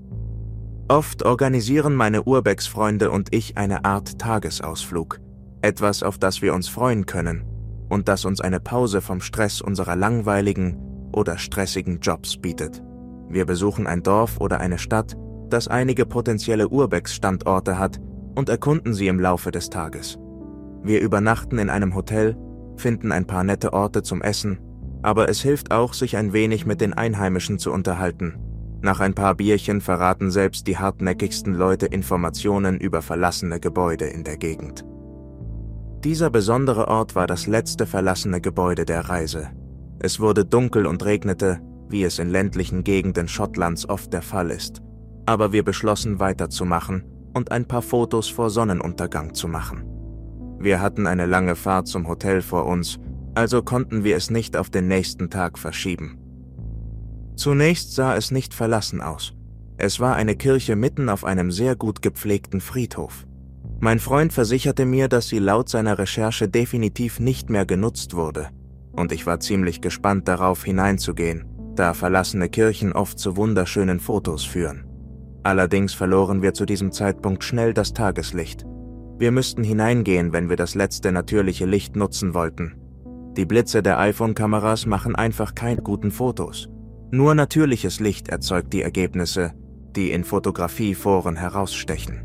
Oft organisieren meine Urbex-Freunde und ich eine Art Tagesausflug, etwas, auf das wir uns freuen können und das uns eine Pause vom Stress unserer langweiligen oder stressigen Jobs bietet. Wir besuchen ein Dorf oder eine Stadt, das einige potenzielle Urbex-Standorte hat, und erkunden sie im Laufe des Tages. Wir übernachten in einem Hotel, finden ein paar nette Orte zum Essen, aber es hilft auch, sich ein wenig mit den Einheimischen zu unterhalten. Nach ein paar Bierchen verraten selbst die hartnäckigsten Leute Informationen über verlassene Gebäude in der Gegend. Dieser besondere Ort war das letzte verlassene Gebäude der Reise. Es wurde dunkel und regnete, wie es in ländlichen Gegenden Schottlands oft der Fall ist. Aber wir beschlossen, weiterzumachen und ein paar Fotos vor Sonnenuntergang zu machen. Wir hatten eine lange Fahrt zum Hotel vor uns, also konnten wir es nicht auf den nächsten Tag verschieben. Zunächst sah es nicht verlassen aus. Es war eine Kirche mitten auf einem sehr gut gepflegten Friedhof. Mein Freund versicherte mir, dass sie laut seiner Recherche definitiv nicht mehr genutzt wurde. Und ich war ziemlich gespannt darauf, hineinzugehen, da verlassene Kirchen oft zu wunderschönen Fotos führen. Allerdings verloren wir zu diesem Zeitpunkt schnell das Tageslicht. Wir müssten hineingehen, wenn wir das letzte natürliche Licht nutzen wollten. Die Blitze der iPhone-Kameras machen einfach keine guten Fotos. Nur natürliches Licht erzeugt die Ergebnisse, die in Fotografieforen herausstechen.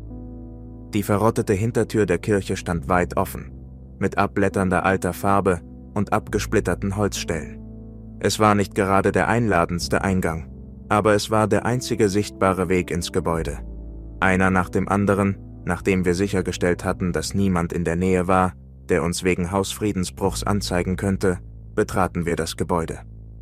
Die verrottete Hintertür der Kirche stand weit offen, mit abblätternder alter Farbe und abgesplitterten Holzstellen. Es war nicht gerade der einladendste Eingang, aber es war der einzige sichtbare Weg ins Gebäude. Einer nach dem anderen, nachdem wir sichergestellt hatten, dass niemand in der Nähe war, der uns wegen Hausfriedensbruchs anzeigen könnte, betraten wir das Gebäude.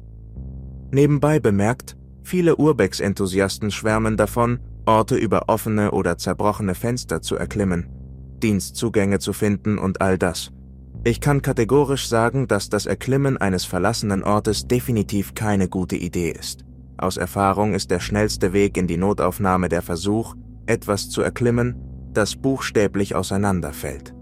Nebenbei bemerkt, viele Urbex-Enthusiasten schwärmen davon, Orte über offene oder zerbrochene Fenster zu erklimmen, Dienstzugänge zu finden und all das. Ich kann kategorisch sagen, dass das Erklimmen eines verlassenen Ortes definitiv keine gute Idee ist. Aus Erfahrung ist der schnellste Weg in die Notaufnahme der Versuch, etwas zu erklimmen, das buchstäblich auseinanderfällt.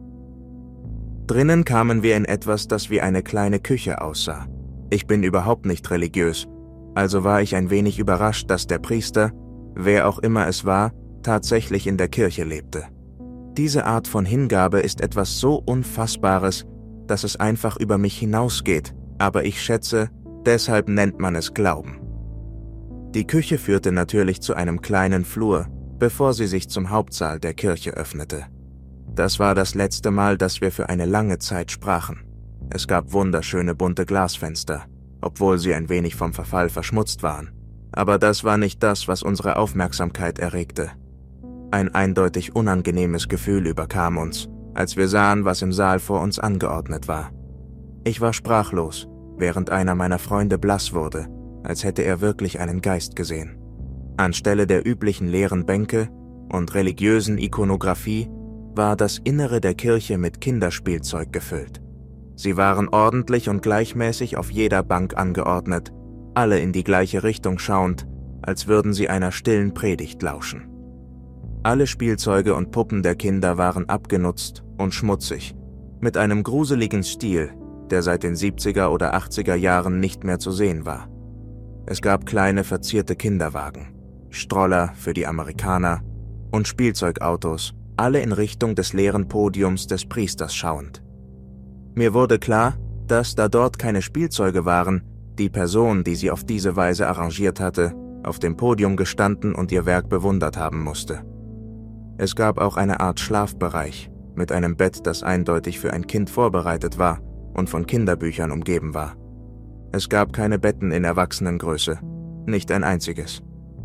Drinnen kamen wir in etwas, das wie eine kleine Küche aussah. Ich bin überhaupt nicht religiös, also war ich ein wenig überrascht, dass der Priester, wer auch immer es war, tatsächlich in der Kirche lebte. Diese Art von Hingabe ist etwas so Unfassbares, dass es einfach über mich hinausgeht, aber ich schätze, deshalb nennt man es Glauben. Die Küche führte natürlich zu einem kleinen Flur, bevor sie sich zum Hauptsaal der Kirche öffnete. Das war das letzte Mal, dass wir für eine lange Zeit sprachen. Es gab wunderschöne bunte Glasfenster, obwohl sie ein wenig vom Verfall verschmutzt waren. Aber das war nicht das, was unsere Aufmerksamkeit erregte. Ein eindeutig unangenehmes Gefühl überkam uns, als wir sahen, was im Saal vor uns angeordnet war. Ich war sprachlos, während einer meiner Freunde blass wurde, als hätte er wirklich einen Geist gesehen. Anstelle der üblichen leeren Bänke und religiösen Ikonographie war das Innere der Kirche mit Kinderspielzeug gefüllt. Sie waren ordentlich und gleichmäßig auf jeder Bank angeordnet, alle in die gleiche Richtung schauend, als würden sie einer stillen Predigt lauschen. Alle Spielzeuge und Puppen der Kinder waren abgenutzt und schmutzig, mit einem gruseligen Stil, der seit den siebziger oder achtziger Jahren nicht mehr zu sehen war. Es gab kleine verzierte Kinderwagen, Stroller für die Amerikaner und Spielzeugautos, alle in Richtung des leeren Podiums des Priesters schauend. Mir wurde klar, dass, da dort keine Spielzeuge waren, die Person, die sie auf diese Weise arrangiert hatte, auf dem Podium gestanden und ihr Werk bewundert haben musste. Es gab auch eine Art Schlafbereich mit einem Bett, das eindeutig für ein Kind vorbereitet war und von Kinderbüchern umgeben war. Es gab keine Betten in Erwachsenengröße, nicht ein einziges.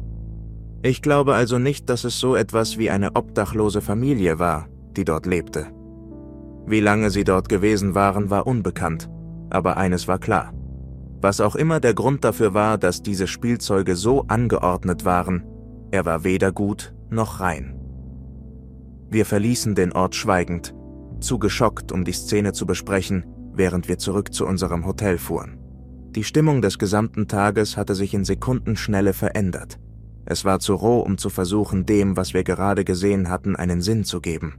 Ich glaube also nicht, dass es so etwas wie eine obdachlose Familie war, die dort lebte. Wie lange sie dort gewesen waren, war unbekannt, aber eines war klar. Was auch immer der Grund dafür war, dass diese Spielzeuge so angeordnet waren, er war weder gut noch rein. Wir verließen den Ort schweigend, zu geschockt, um die Szene zu besprechen, während wir zurück zu unserem Hotel fuhren. Die Stimmung des gesamten Tages hatte sich in Sekundenschnelle verändert. Es war zu roh, um zu versuchen, dem, was wir gerade gesehen hatten, einen Sinn zu geben.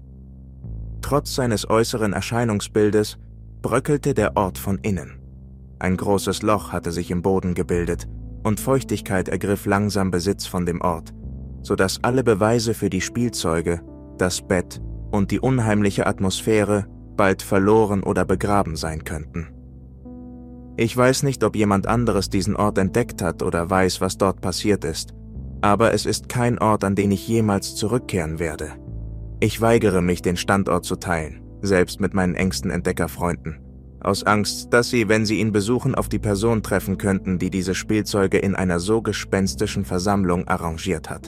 Trotz seines äußeren Erscheinungsbildes bröckelte der Ort von innen. Ein großes Loch hatte sich im Boden gebildet und Feuchtigkeit ergriff langsam Besitz von dem Ort, sodass alle Beweise für die Spielzeuge, das Bett und die unheimliche Atmosphäre bald verloren oder begraben sein könnten. Ich weiß nicht, ob jemand anderes diesen Ort entdeckt hat oder weiß, was dort passiert ist, aber es ist kein Ort, an den ich jemals zurückkehren werde. Ich weigere mich, den Standort zu teilen, selbst mit meinen engsten Entdeckerfreunden, aus Angst, dass sie, wenn sie ihn besuchen, auf die Person treffen könnten, die diese Spielzeuge in einer so gespenstischen Versammlung arrangiert hat.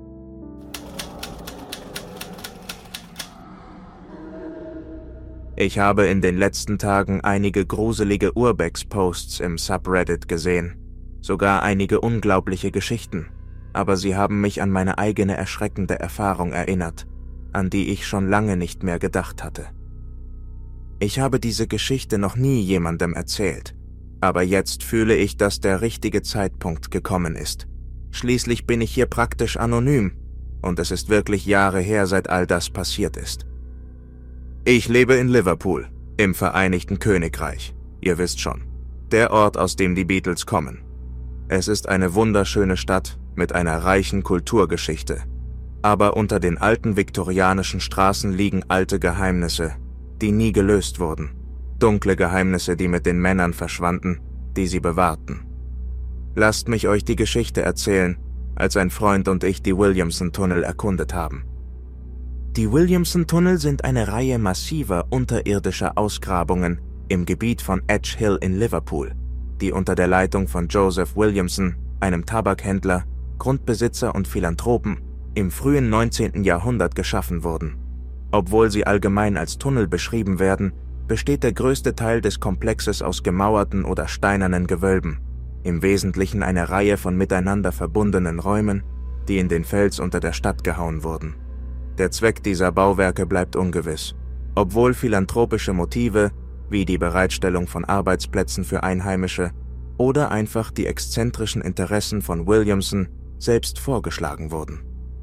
Ich habe in den letzten Tagen einige gruselige Urbex-Posts im Subreddit gesehen, sogar einige unglaubliche Geschichten, aber sie haben mich an meine eigene erschreckende Erfahrung erinnert, an die ich schon lange nicht mehr gedacht hatte. Ich habe diese Geschichte noch nie jemandem erzählt, Aber jetzt fühle ich, dass der richtige Zeitpunkt gekommen ist. Schließlich bin ich hier praktisch anonym und es ist wirklich Jahre her, seit all das passiert ist. Ich lebe in Liverpool, im Vereinigten Königreich. Ihr wisst schon, der Ort, aus dem die Beatles kommen. Es ist eine wunderschöne Stadt mit einer reichen Kulturgeschichte. Aber unter den alten viktorianischen Straßen liegen alte Geheimnisse, die nie gelöst wurden. Dunkle Geheimnisse, die mit den Männern verschwanden, die sie bewahrten. Lasst mich euch die Geschichte erzählen, als ein Freund und ich die Williamson-Tunnel erkundet haben. Die Williamson-Tunnel sind eine Reihe massiver unterirdischer Ausgrabungen im Gebiet von Edge Hill in Liverpool, die unter der Leitung von Joseph Williamson, einem Tabakhändler, Grundbesitzer und Philanthropen, im frühen neunzehnten Jahrhundert geschaffen wurden. Obwohl sie allgemein als Tunnel beschrieben werden, besteht der größte Teil des Komplexes aus gemauerten oder steinernen Gewölben, im Wesentlichen eine Reihe von miteinander verbundenen Räumen, die in den Fels unter der Stadt gehauen wurden. Der Zweck dieser Bauwerke bleibt ungewiss, obwohl philanthropische Motive wie die Bereitstellung von Arbeitsplätzen für Einheimische oder einfach die exzentrischen Interessen von Williamson selbst vorgeschlagen wurden.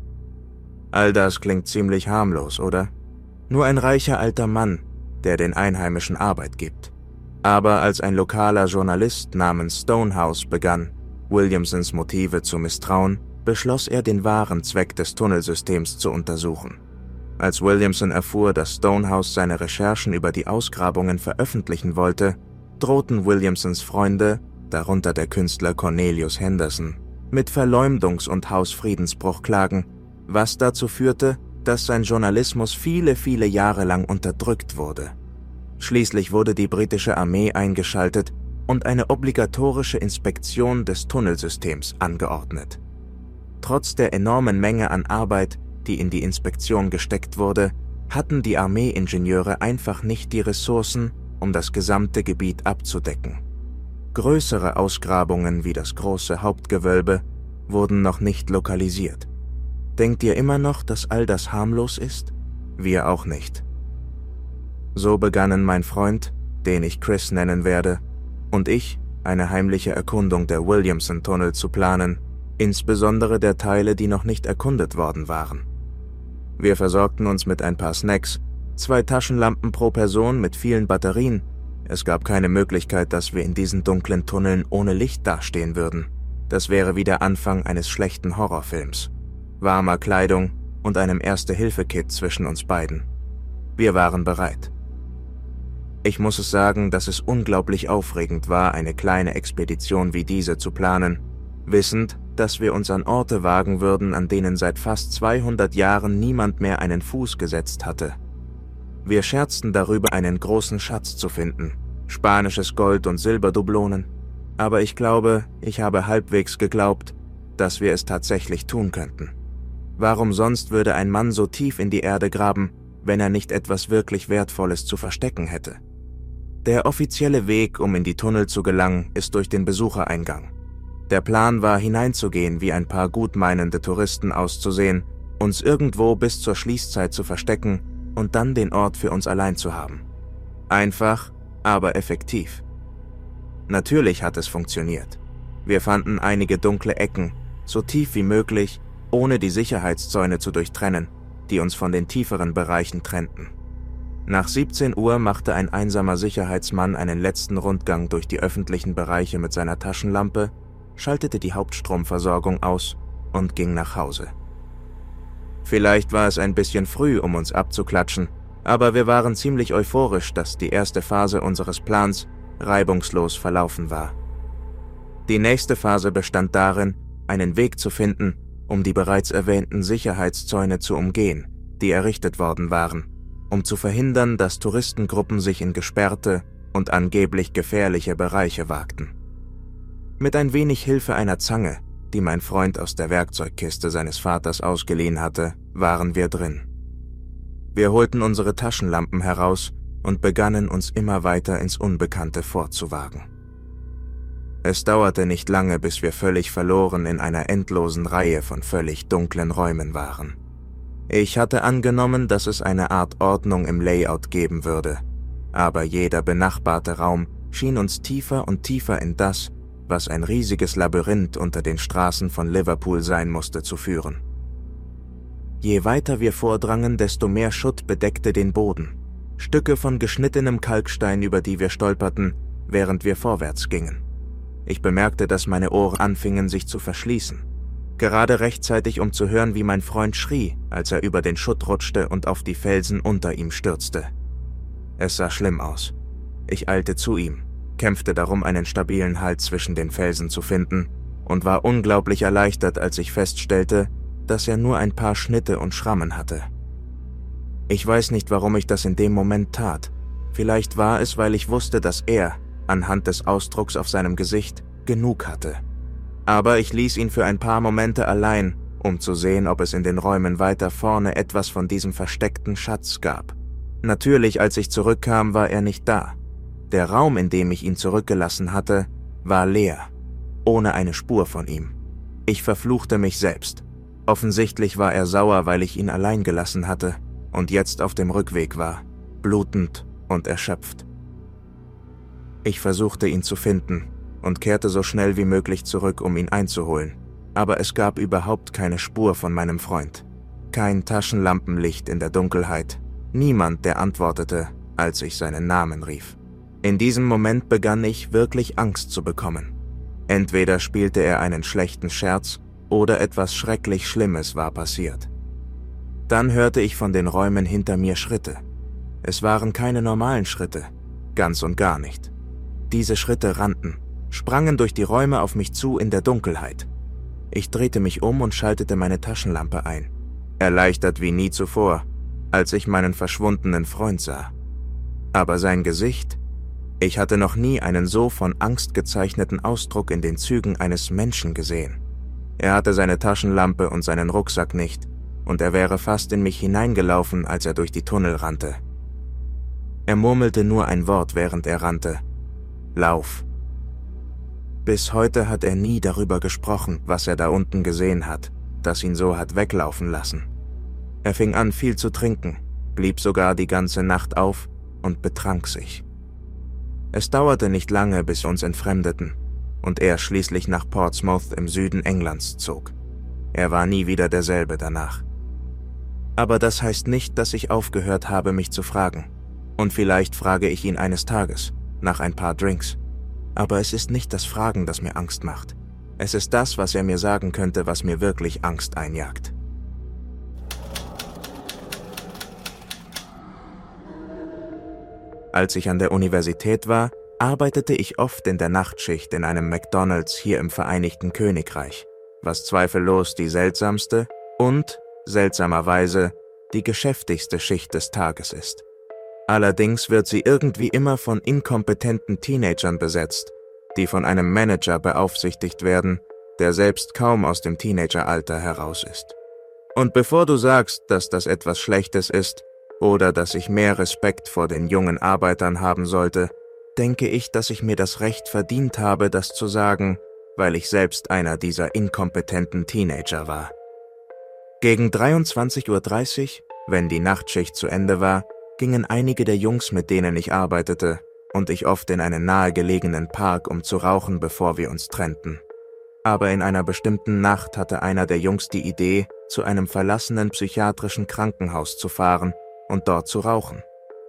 All das klingt ziemlich harmlos, oder? Nur ein reicher alter Mann, der den Einheimischen Arbeit gibt. Aber als ein lokaler Journalist namens Stonehouse begann, Williamsons Motive zu misstrauen, beschloss er, den wahren Zweck des Tunnelsystems zu untersuchen. Als Williamson erfuhr, dass Stonehouse seine Recherchen über die Ausgrabungen veröffentlichen wollte, drohten Williamsons Freunde, darunter der Künstler Cornelius Henderson, mit Verleumdungs- und Hausfriedensbruchklagen, was dazu führte, dass sein Journalismus viele, viele Jahre lang unterdrückt wurde. Schließlich wurde die britische Armee eingeschaltet und eine obligatorische Inspektion des Tunnelsystems angeordnet. Trotz der enormen Menge an Arbeit, die in die Inspektion gesteckt wurde, hatten die Armeeingenieure einfach nicht die Ressourcen, um das gesamte Gebiet abzudecken. Größere Ausgrabungen wie das große Hauptgewölbe wurden noch nicht lokalisiert. Denkt ihr immer noch, dass all das harmlos ist? Wir auch nicht. So begannen mein Freund, den ich Chris nennen werde, und ich, eine heimliche Erkundung der Williamson-Tunnel zu planen, insbesondere der Teile, die noch nicht erkundet worden waren. Wir versorgten uns mit ein paar Snacks, zwei Taschenlampen pro Person mit vielen Batterien. Es gab keine Möglichkeit, dass wir in diesen dunklen Tunneln ohne Licht dastehen würden. Das wäre wie der Anfang eines schlechten Horrorfilms. Warmer Kleidung und einem Erste-Hilfe-Kit zwischen uns beiden. Wir waren bereit. Ich muss es sagen, dass es unglaublich aufregend war, eine kleine Expedition wie diese zu planen, wissend, dass wir uns an Orte wagen würden, an denen seit fast zweihundert Jahren niemand mehr einen Fuß gesetzt hatte. Wir scherzten darüber, einen großen Schatz zu finden, spanisches Gold und Silberdublonen, aber ich glaube, ich habe halbwegs geglaubt, dass wir es tatsächlich tun könnten. Warum sonst würde ein Mann so tief in die Erde graben, wenn er nicht etwas wirklich Wertvolles zu verstecken hätte? Der offizielle Weg, um in die Tunnel zu gelangen, ist durch den Besuchereingang. Der Plan war, hineinzugehen, wie ein paar gutmeinende Touristen auszusehen, uns irgendwo bis zur Schließzeit zu verstecken und dann den Ort für uns allein zu haben. Einfach, aber effektiv. Natürlich hat es funktioniert. Wir fanden einige dunkle Ecken, so tief wie möglich, ohne die Sicherheitszäune zu durchtrennen, die uns von den tieferen Bereichen trennten. Nach siebzehn Uhr machte ein einsamer Sicherheitsmann einen letzten Rundgang durch die öffentlichen Bereiche mit seiner Taschenlampe, schaltete die Hauptstromversorgung aus und ging nach Hause. Vielleicht war es ein bisschen früh, um uns abzuklatschen, aber wir waren ziemlich euphorisch, dass die erste Phase unseres Plans reibungslos verlaufen war. Die nächste Phase bestand darin, einen Weg zu finden, um die bereits erwähnten Sicherheitszäune zu umgehen, die errichtet worden waren, um zu verhindern, dass Touristengruppen sich in gesperrte und angeblich gefährliche Bereiche wagten. Mit ein wenig Hilfe einer Zange, die mein Freund aus der Werkzeugkiste seines Vaters ausgeliehen hatte, waren wir drin. Wir holten unsere Taschenlampen heraus und begannen uns immer weiter ins Unbekannte vorzuwagen. Es dauerte nicht lange, bis wir völlig verloren in einer endlosen Reihe von völlig dunklen Räumen waren. Ich hatte angenommen, dass es eine Art Ordnung im Layout geben würde, aber jeder benachbarte Raum schien uns tiefer und tiefer in das, was ein riesiges Labyrinth unter den Straßen von Liverpool sein musste, zu führen. Je weiter wir vordrangen, desto mehr Schutt bedeckte den Boden. Stücke von geschnittenem Kalkstein, über die wir stolperten, während wir vorwärts gingen. Ich bemerkte, dass meine Ohren anfingen, sich zu verschließen. Gerade rechtzeitig, um zu hören, wie mein Freund schrie, als er über den Schutt rutschte und auf die Felsen unter ihm stürzte. Es sah schlimm aus. Ich eilte zu ihm, kämpfte darum, einen stabilen Halt zwischen den Felsen zu finden und war unglaublich erleichtert, als ich feststellte, dass er nur ein paar Schnitte und Schrammen hatte. Ich weiß nicht, warum ich das in dem Moment tat. Vielleicht war es, weil ich wusste, dass er, anhand des Ausdrucks auf seinem Gesicht, genug hatte. Aber ich ließ ihn für ein paar Momente allein, um zu sehen, ob es in den Räumen weiter vorne etwas von diesem versteckten Schatz gab. Natürlich, als ich zurückkam, war er nicht da. Der Raum, in dem ich ihn zurückgelassen hatte, war leer, ohne eine Spur von ihm. Ich verfluchte mich selbst. Offensichtlich war er sauer, weil ich ihn allein gelassen hatte und jetzt auf dem Rückweg war, blutend und erschöpft. Ich versuchte, ihn zu finden und kehrte so schnell wie möglich zurück, um ihn einzuholen, aber es gab überhaupt keine Spur von meinem Freund. Kein Taschenlampenlicht in der Dunkelheit, niemand, der antwortete, als ich seinen Namen rief. In diesem Moment begann ich wirklich Angst zu bekommen. Entweder spielte er einen schlechten Scherz oder etwas schrecklich Schlimmes war passiert. Dann hörte ich von den Räumen hinter mir Schritte. Es waren keine normalen Schritte, ganz und gar nicht. Diese Schritte rannten, sprangen durch die Räume auf mich zu in der Dunkelheit. Ich drehte mich um und schaltete meine Taschenlampe ein, erleichtert wie nie zuvor, als ich meinen verschwundenen Freund sah. Aber sein Gesicht? Ich hatte noch nie einen so von Angst gezeichneten Ausdruck in den Zügen eines Menschen gesehen. Er hatte seine Taschenlampe und seinen Rucksack nicht, und er wäre fast in mich hineingelaufen, als er durch die Tunnel rannte. Er murmelte nur ein Wort, während er rannte. Lauf. Bis heute hat er nie darüber gesprochen, was er da unten gesehen hat, das ihn so hat weglaufen lassen. Er fing an, viel zu trinken, blieb sogar die ganze Nacht auf und betrank sich. Es dauerte nicht lange, bis wir uns entfremdeten und er schließlich nach Portsmouth im Süden Englands zog. Er war nie wieder derselbe danach. Aber das heißt nicht, dass ich aufgehört habe, mich zu fragen. Und vielleicht frage ich ihn eines Tages, nach ein paar Drinks. Aber es ist nicht das Fragen, das mir Angst macht. Es ist das, was er mir sagen könnte, was mir wirklich Angst einjagt. Als ich an der Universität war, arbeitete ich oft in der Nachtschicht in einem McDonald's hier im Vereinigten Königreich, was zweifellos die seltsamste und, seltsamerweise, die geschäftigste Schicht des Tages ist. Allerdings wird sie irgendwie immer von inkompetenten Teenagern besetzt, die von einem Manager beaufsichtigt werden, der selbst kaum aus dem Teenageralter heraus ist. Und bevor du sagst, dass das etwas Schlechtes ist oder dass ich mehr Respekt vor den jungen Arbeitern haben sollte, denke ich, dass ich mir das Recht verdient habe, das zu sagen, weil ich selbst einer dieser inkompetenten Teenager war. Gegen dreiundzwanzig Uhr dreißig, wenn die Nachtschicht zu Ende war, gingen einige der Jungs, mit denen ich arbeitete, und ich oft in einen nahegelegenen Park, um zu rauchen, bevor wir uns trennten. Aber in einer bestimmten Nacht hatte einer der Jungs die Idee, zu einem verlassenen psychiatrischen Krankenhaus zu fahren und dort zu rauchen.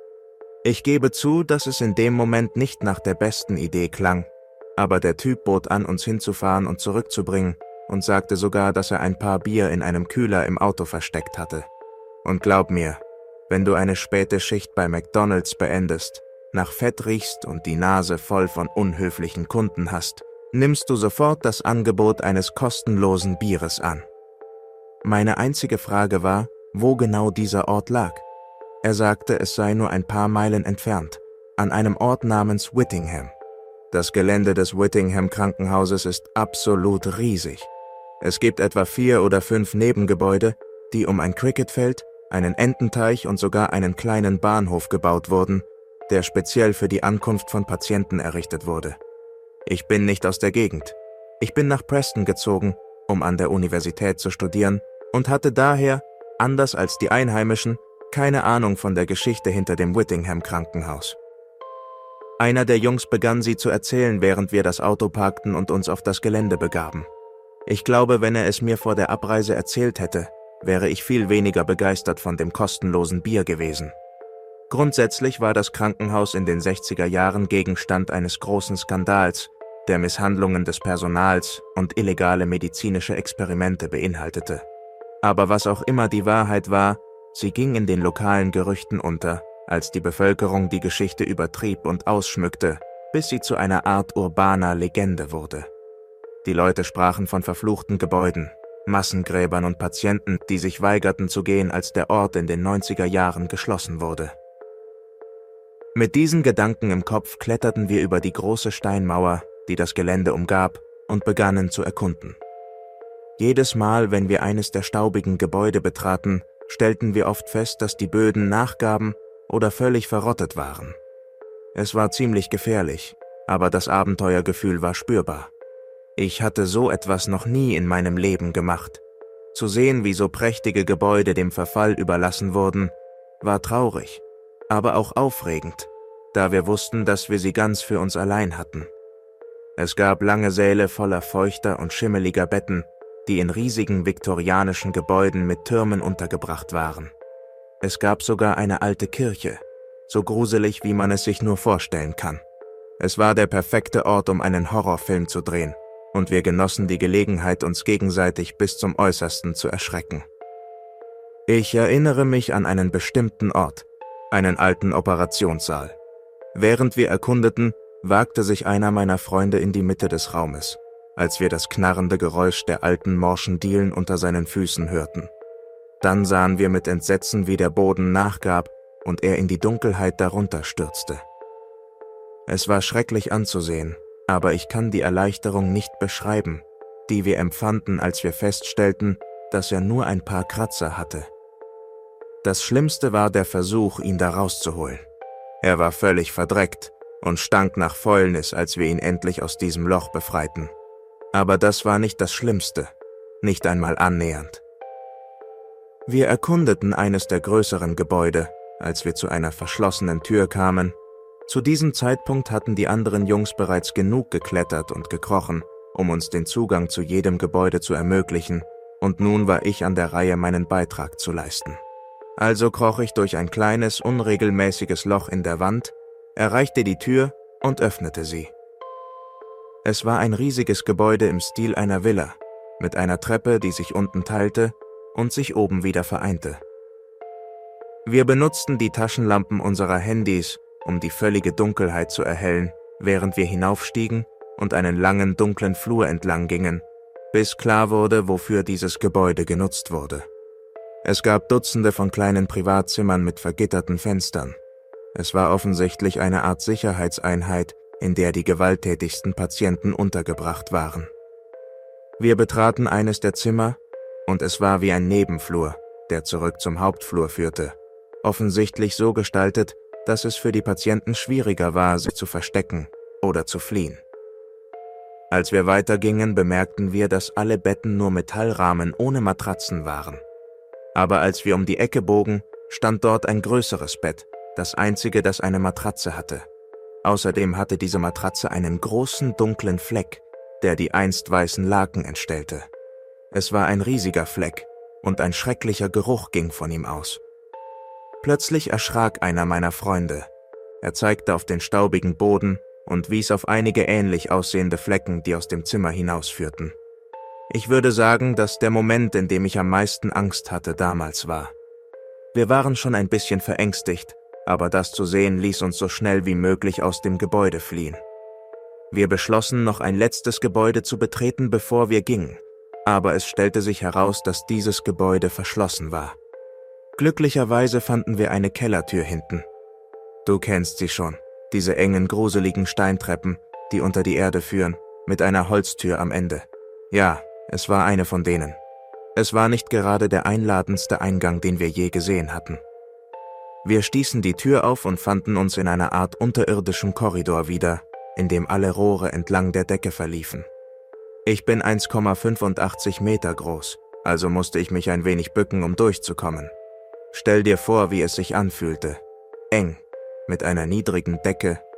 Ich gebe zu, dass es in dem Moment nicht nach der besten Idee klang, aber der Typ bot an, uns hinzufahren und zurückzubringen und sagte sogar, dass er ein paar Bier in einem Kühler im Auto versteckt hatte. Und glaub mir, wenn du eine späte Schicht bei McDonald's beendest, nach Fett riechst und die Nase voll von unhöflichen Kunden hast, nimmst du sofort das Angebot eines kostenlosen Bieres an. Meine einzige Frage war, wo genau dieser Ort lag. Er sagte, es sei nur ein paar Meilen entfernt, an einem Ort namens Whittingham. Das Gelände des Whittingham Krankenhauses ist absolut riesig. Es gibt etwa vier oder fünf Nebengebäude, die um ein Cricketfeld, einen Ententeich und sogar einen kleinen Bahnhof gebaut wurden, der speziell für die Ankunft von Patienten errichtet wurde. Ich bin nicht aus der Gegend. Ich bin nach Preston gezogen, um an der Universität zu studieren und hatte daher, anders als die Einheimischen, keine Ahnung von der Geschichte hinter dem Whittingham Krankenhaus. Einer der Jungs begann sie zu erzählen, während wir das Auto parkten und uns auf das Gelände begaben. Ich glaube, wenn er es mir vor der Abreise erzählt hätte, wäre ich viel weniger begeistert von dem kostenlosen Bier gewesen. Grundsätzlich war das Krankenhaus in den sechziger Jahren Gegenstand eines großen Skandals, der Misshandlungen des Personals und illegale medizinische Experimente beinhaltete. Aber was auch immer die Wahrheit war, sie ging in den lokalen Gerüchten unter, als die Bevölkerung die Geschichte übertrieb und ausschmückte, bis sie zu einer Art urbaner Legende wurde. Die Leute sprachen von verfluchten Gebäuden, Massengräbern und Patienten, die sich weigerten zu gehen, als der Ort in den neunziger Jahren geschlossen wurde. Mit diesen Gedanken im Kopf kletterten wir über die große Steinmauer, die das Gelände umgab, und begannen zu erkunden. Jedes Mal, wenn wir eines der staubigen Gebäude betraten, stellten wir oft fest, dass die Böden nachgaben oder völlig verrottet waren. Es war ziemlich gefährlich, aber das Abenteuergefühl war spürbar. Ich hatte so etwas noch nie in meinem Leben gemacht. Zu sehen, wie so prächtige Gebäude dem Verfall überlassen wurden, war traurig, aber auch aufregend, da wir wussten, dass wir sie ganz für uns allein hatten. Es gab lange Säle voller feuchter und schimmeliger Betten, die in riesigen viktorianischen Gebäuden mit Türmen untergebracht waren. Es gab sogar eine alte Kirche, so gruselig, wie man es sich nur vorstellen kann. Es war der perfekte Ort, um einen Horrorfilm zu drehen, und wir genossen die Gelegenheit, uns gegenseitig bis zum Äußersten zu erschrecken. Ich erinnere mich an einen bestimmten Ort, einen alten Operationssaal. Während wir erkundeten, wagte sich einer meiner Freunde in die Mitte des Raumes, als wir das knarrende Geräusch der alten morschen Dielen unter seinen Füßen hörten. Dann sahen wir mit Entsetzen, wie der Boden nachgab und er in die Dunkelheit darunter stürzte. Es war schrecklich anzusehen, aber ich kann die Erleichterung nicht beschreiben, die wir empfanden, als wir feststellten, dass er nur ein paar Kratzer hatte. Das Schlimmste war der Versuch, ihn da rauszuholen. Er war völlig verdreckt und stank nach Fäulnis, als wir ihn endlich aus diesem Loch befreiten. Aber das war nicht das Schlimmste, nicht einmal annähernd. Wir erkundeten eines der größeren Gebäude, als wir zu einer verschlossenen Tür kamen. Zu diesem Zeitpunkt hatten die anderen Jungs bereits genug geklettert und gekrochen, um uns den Zugang zu jedem Gebäude zu ermöglichen, und nun war ich an der Reihe, meinen Beitrag zu leisten. Also kroch ich durch ein kleines, unregelmäßiges Loch in der Wand, erreichte die Tür und öffnete sie. Es war ein riesiges Gebäude im Stil einer Villa, mit einer Treppe, die sich unten teilte und sich oben wieder vereinte. Wir benutzten die Taschenlampen unserer Handys, um die völlige Dunkelheit zu erhellen, während wir hinaufstiegen und einen langen, dunklen Flur entlang gingen, bis klar wurde, wofür dieses Gebäude genutzt wurde. Es gab Dutzende von kleinen Privatzimmern mit vergitterten Fenstern. Es war offensichtlich eine Art Sicherheitseinheit, in der die gewalttätigsten Patienten untergebracht waren. Wir betraten eines der Zimmer, und es war wie ein Nebenflur, der zurück zum Hauptflur führte, offensichtlich so gestaltet, dass es für die Patienten schwieriger war, sich zu verstecken oder zu fliehen. Als wir weitergingen, bemerkten wir, dass alle Betten nur Metallrahmen ohne Matratzen waren. Aber als wir um die Ecke bogen, stand dort ein größeres Bett, das einzige, das eine Matratze hatte. Außerdem hatte diese Matratze einen großen, dunklen Fleck, der die einst weißen Laken entstellte. Es war ein riesiger Fleck, und ein schrecklicher Geruch ging von ihm aus. Plötzlich erschrak einer meiner Freunde. Er zeigte auf den staubigen Boden und wies auf einige ähnlich aussehende Flecken, die aus dem Zimmer hinausführten. Ich würde sagen, dass der Moment, in dem ich am meisten Angst hatte, damals war. Wir waren schon ein bisschen verängstigt, aber das zu sehen ließ uns so schnell wie möglich aus dem Gebäude fliehen. Wir beschlossen, noch ein letztes Gebäude zu betreten, bevor wir gingen, aber es stellte sich heraus, dass dieses Gebäude verschlossen war. Glücklicherweise fanden wir eine Kellertür hinten. Du kennst sie schon, diese engen, gruseligen Steintreppen, die unter die Erde führen, mit einer Holztür am Ende. Ja, es war eine von denen. Es war nicht gerade der einladendste Eingang, den wir je gesehen hatten. Wir stießen die Tür auf und fanden uns in einer Art unterirdischem Korridor wieder, in dem alle Rohre entlang der Decke verliefen. Ich bin eins Komma fünfundachtzig Meter groß, also musste ich mich ein wenig bücken, um durchzukommen. Stell dir vor, wie es sich anfühlte. Eng, mit einer niedrigen Decke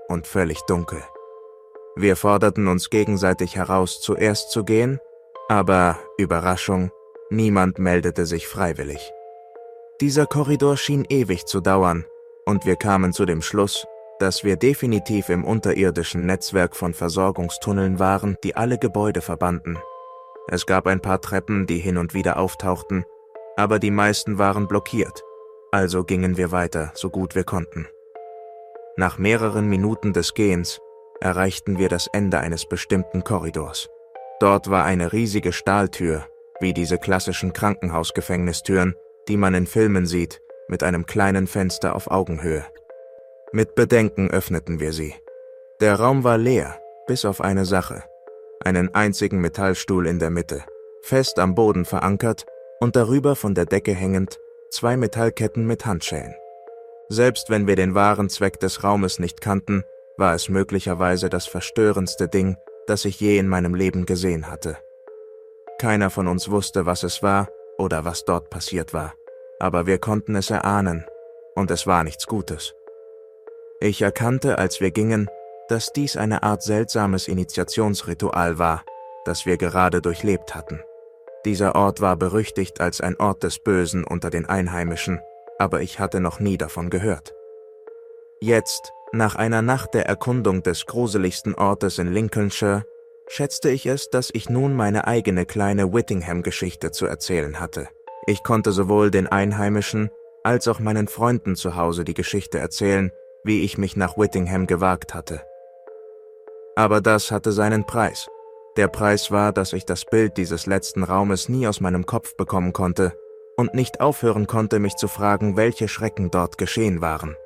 und völlig dunkel. Wir forderten uns gegenseitig heraus, zuerst zu gehen, aber, Überraschung, niemand meldete sich freiwillig. Dieser Korridor schien ewig zu dauern, und wir kamen zu dem Schluss, dass wir definitiv im unterirdischen Netzwerk von Versorgungstunneln waren, die alle Gebäude verbanden. Es gab ein paar Treppen, die hin und wieder auftauchten, aber die meisten waren blockiert, also gingen wir weiter, so gut wir konnten. Nach mehreren Minuten des Gehens erreichten wir das Ende eines bestimmten Korridors. Dort war eine riesige Stahltür, wie diese klassischen Krankenhausgefängnistüren, die man in Filmen sieht, mit einem kleinen Fenster auf Augenhöhe. Mit Bedenken öffneten wir sie. Der Raum war leer, bis auf eine Sache: einen einzigen Metallstuhl in der Mitte, fest am Boden verankert und darüber von der Decke hängend zwei Metallketten mit Handschellen. Selbst wenn wir den wahren Zweck des Raumes nicht kannten, war es möglicherweise das verstörendste Ding, das ich je in meinem Leben gesehen hatte. Keiner von uns wusste, was es war oder was dort passiert war, aber wir konnten es erahnen, und es war nichts Gutes. Ich erkannte, als wir gingen, dass dies eine Art seltsames Initiationsritual war, das wir gerade durchlebt hatten. Dieser Ort war berüchtigt als ein Ort des Bösen unter den Einheimischen, aber ich hatte noch nie davon gehört. Jetzt, nach einer Nacht der Erkundung des gruseligsten Ortes in Lincolnshire, schätzte ich es, dass ich nun meine eigene kleine Whittingham-Geschichte zu erzählen hatte. Ich konnte sowohl den Einheimischen als auch meinen Freunden zu Hause die Geschichte erzählen, wie ich mich nach Whittingham gewagt hatte. Aber das hatte seinen Preis. Der Preis war, dass ich das Bild dieses letzten Raumes nie aus meinem Kopf bekommen konnte und nicht aufhören konnte, mich zu fragen, welche Schrecken dort geschehen waren.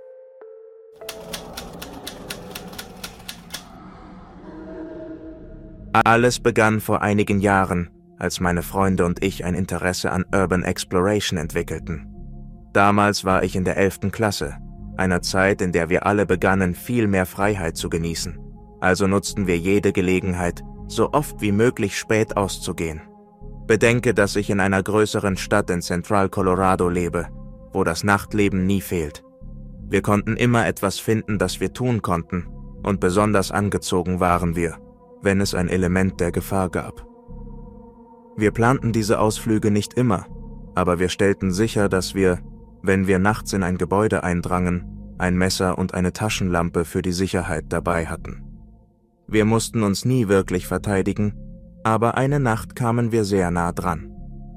Alles begann vor einigen Jahren, als meine Freunde und ich ein Interesse an Urban Exploration entwickelten. Damals war ich in der elften Klasse, einer Zeit, in der wir alle begannen, viel mehr Freiheit zu genießen. Also nutzten wir jede Gelegenheit, so oft wie möglich spät auszugehen. Bedenke, dass ich in einer größeren Stadt in Central Colorado lebe, wo das Nachtleben nie fehlt. Wir konnten immer etwas finden, das wir tun konnten, und besonders angezogen waren wir, wenn es ein Element der Gefahr gab. Wir planten diese Ausflüge nicht immer, aber wir stellten sicher, dass wir, wenn wir nachts in ein Gebäude eindrangen, ein Messer und eine Taschenlampe für die Sicherheit dabei hatten. Wir mussten uns nie wirklich verteidigen, aber eine Nacht kamen wir sehr nah dran.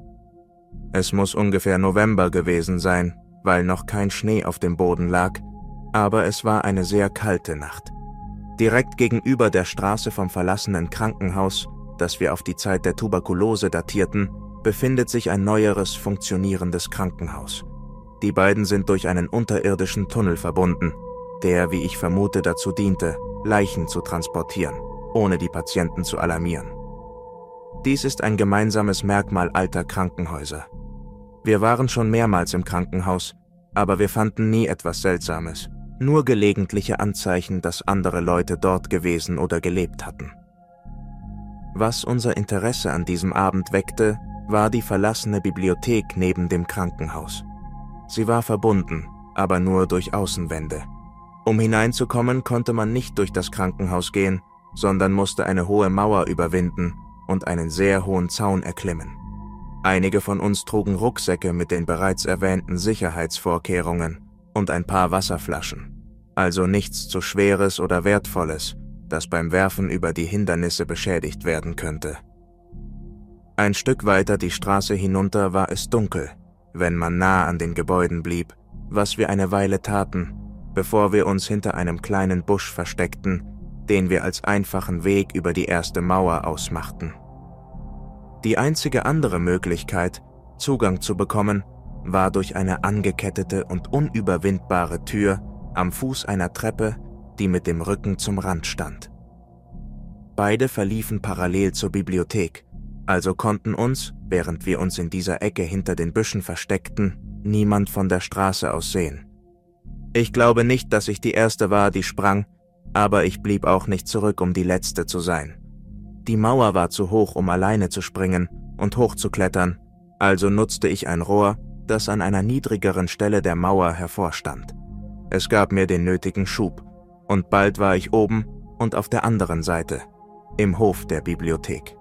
Es muss ungefähr November gewesen sein, weil noch kein Schnee auf dem Boden lag, aber es war eine sehr kalte Nacht. Direkt gegenüber der Straße vom verlassenen Krankenhaus, das wir auf die Zeit der Tuberkulose datierten, befindet sich ein neueres, funktionierendes Krankenhaus. Die beiden sind durch einen unterirdischen Tunnel verbunden, der, wie ich vermute, dazu diente, Leichen zu transportieren, ohne die Patienten zu alarmieren. Dies ist ein gemeinsames Merkmal alter Krankenhäuser. Wir waren schon mehrmals im Krankenhaus, aber wir fanden nie etwas Seltsames, nur gelegentliche Anzeichen, dass andere Leute dort gewesen oder gelebt hatten. Was unser Interesse an diesem Abend weckte, war die verlassene Bibliothek neben dem Krankenhaus. Sie war verbunden, aber nur durch Außenwände. Um hineinzukommen, konnte man nicht durch das Krankenhaus gehen, sondern musste eine hohe Mauer überwinden und einen sehr hohen Zaun erklimmen. Einige von uns trugen Rucksäcke mit den bereits erwähnten Sicherheitsvorkehrungen und ein paar Wasserflaschen, also nichts zu Schweres oder Wertvolles, das beim Werfen über die Hindernisse beschädigt werden könnte. Ein Stück weiter die Straße hinunter war es dunkel, wenn man nah an den Gebäuden blieb, was wir eine Weile taten, bevor wir uns hinter einem kleinen Busch versteckten, den wir als einfachen Weg über die erste Mauer ausmachten. Die einzige andere Möglichkeit, Zugang zu bekommen, war durch eine angekettete und unüberwindbare Tür am Fuß einer Treppe, die mit dem Rücken zum Rand stand. Beide verliefen parallel zur Bibliothek, also konnten uns, während wir uns in dieser Ecke hinter den Büschen versteckten, niemand von der Straße aus sehen. Ich glaube nicht, dass ich die Erste war, die sprang, aber ich blieb auch nicht zurück, um die Letzte zu sein. Die Mauer war zu hoch, um alleine zu springen und hochzuklettern, also nutzte ich ein Rohr, das an einer niedrigeren Stelle der Mauer hervorstand. Es gab mir den nötigen Schub, und bald war ich oben und auf der anderen Seite, im Hof der Bibliothek.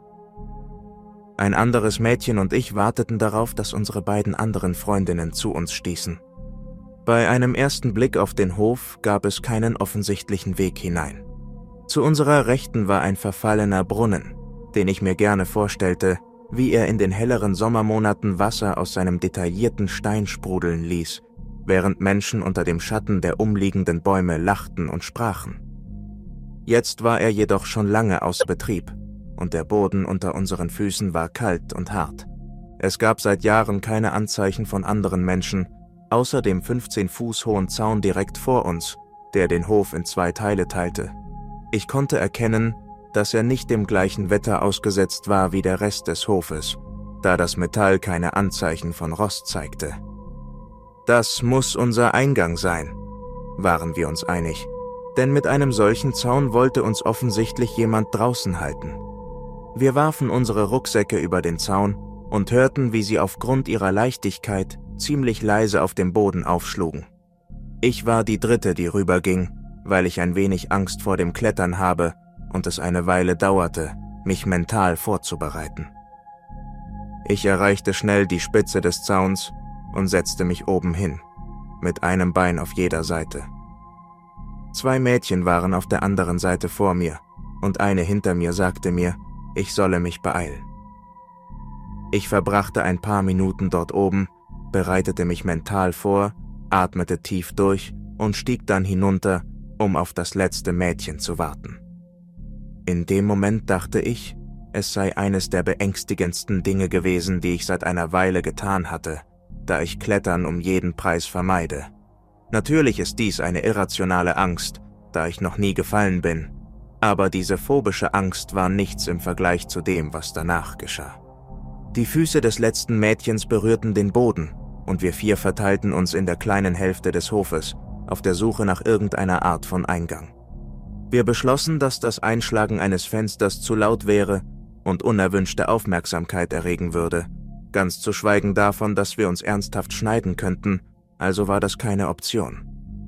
Ein anderes Mädchen und ich warteten darauf, dass unsere beiden anderen Freundinnen zu uns stießen. Bei einem ersten Blick auf den Hof gab es keinen offensichtlichen Weg hinein. Zu unserer Rechten war ein verfallener Brunnen, den ich mir gerne vorstellte, wie er in den helleren Sommermonaten Wasser aus seinem detaillierten Stein sprudeln ließ, während Menschen unter dem Schatten der umliegenden Bäume lachten und sprachen. Jetzt war er jedoch schon lange außer Betrieb, und der Boden unter unseren Füßen war kalt und hart. Es gab seit Jahren keine Anzeichen von anderen Menschen, außer dem fünfzehn Fuß hohen Zaun direkt vor uns, der den Hof in zwei Teile teilte. Ich konnte erkennen, dass er nicht dem gleichen Wetter ausgesetzt war wie der Rest des Hofes, da das Metall keine Anzeichen von Rost zeigte. Das muss unser Eingang sein, waren wir uns einig, denn mit einem solchen Zaun wollte uns offensichtlich jemand draußen halten. Wir warfen unsere Rucksäcke über den Zaun und hörten, wie sie aufgrund ihrer Leichtigkeit ziemlich leise auf dem Boden aufschlugen. Ich war die Dritte, die rüberging, weil ich ein wenig Angst vor dem Klettern habe und es eine Weile dauerte, mich mental vorzubereiten. Ich erreichte schnell die Spitze des Zauns und setzte mich oben hin, mit einem Bein auf jeder Seite. Zwei Mädchen waren auf der anderen Seite vor mir und eine hinter mir sagte mir, ich solle mich beeilen. Ich verbrachte ein paar Minuten dort oben, bereitete mich mental vor, atmete tief durch und stieg dann hinunter, um auf das letzte Mädchen zu warten. In dem Moment dachte ich, es sei eines der beängstigendsten Dinge gewesen, die ich seit einer Weile getan hatte, da ich Klettern um jeden Preis vermeide. Natürlich ist dies eine irrationale Angst, da ich noch nie gefallen bin, aber diese phobische Angst war nichts im Vergleich zu dem, was danach geschah. Die Füße des letzten Mädchens berührten den Boden und wir vier verteilten uns in der kleinen Hälfte des Hofes, auf der Suche nach irgendeiner Art von Eingang. Wir beschlossen, dass das Einschlagen eines Fensters zu laut wäre und unerwünschte Aufmerksamkeit erregen würde, ganz zu schweigen davon, dass wir uns ernsthaft schneiden könnten, also war das keine Option.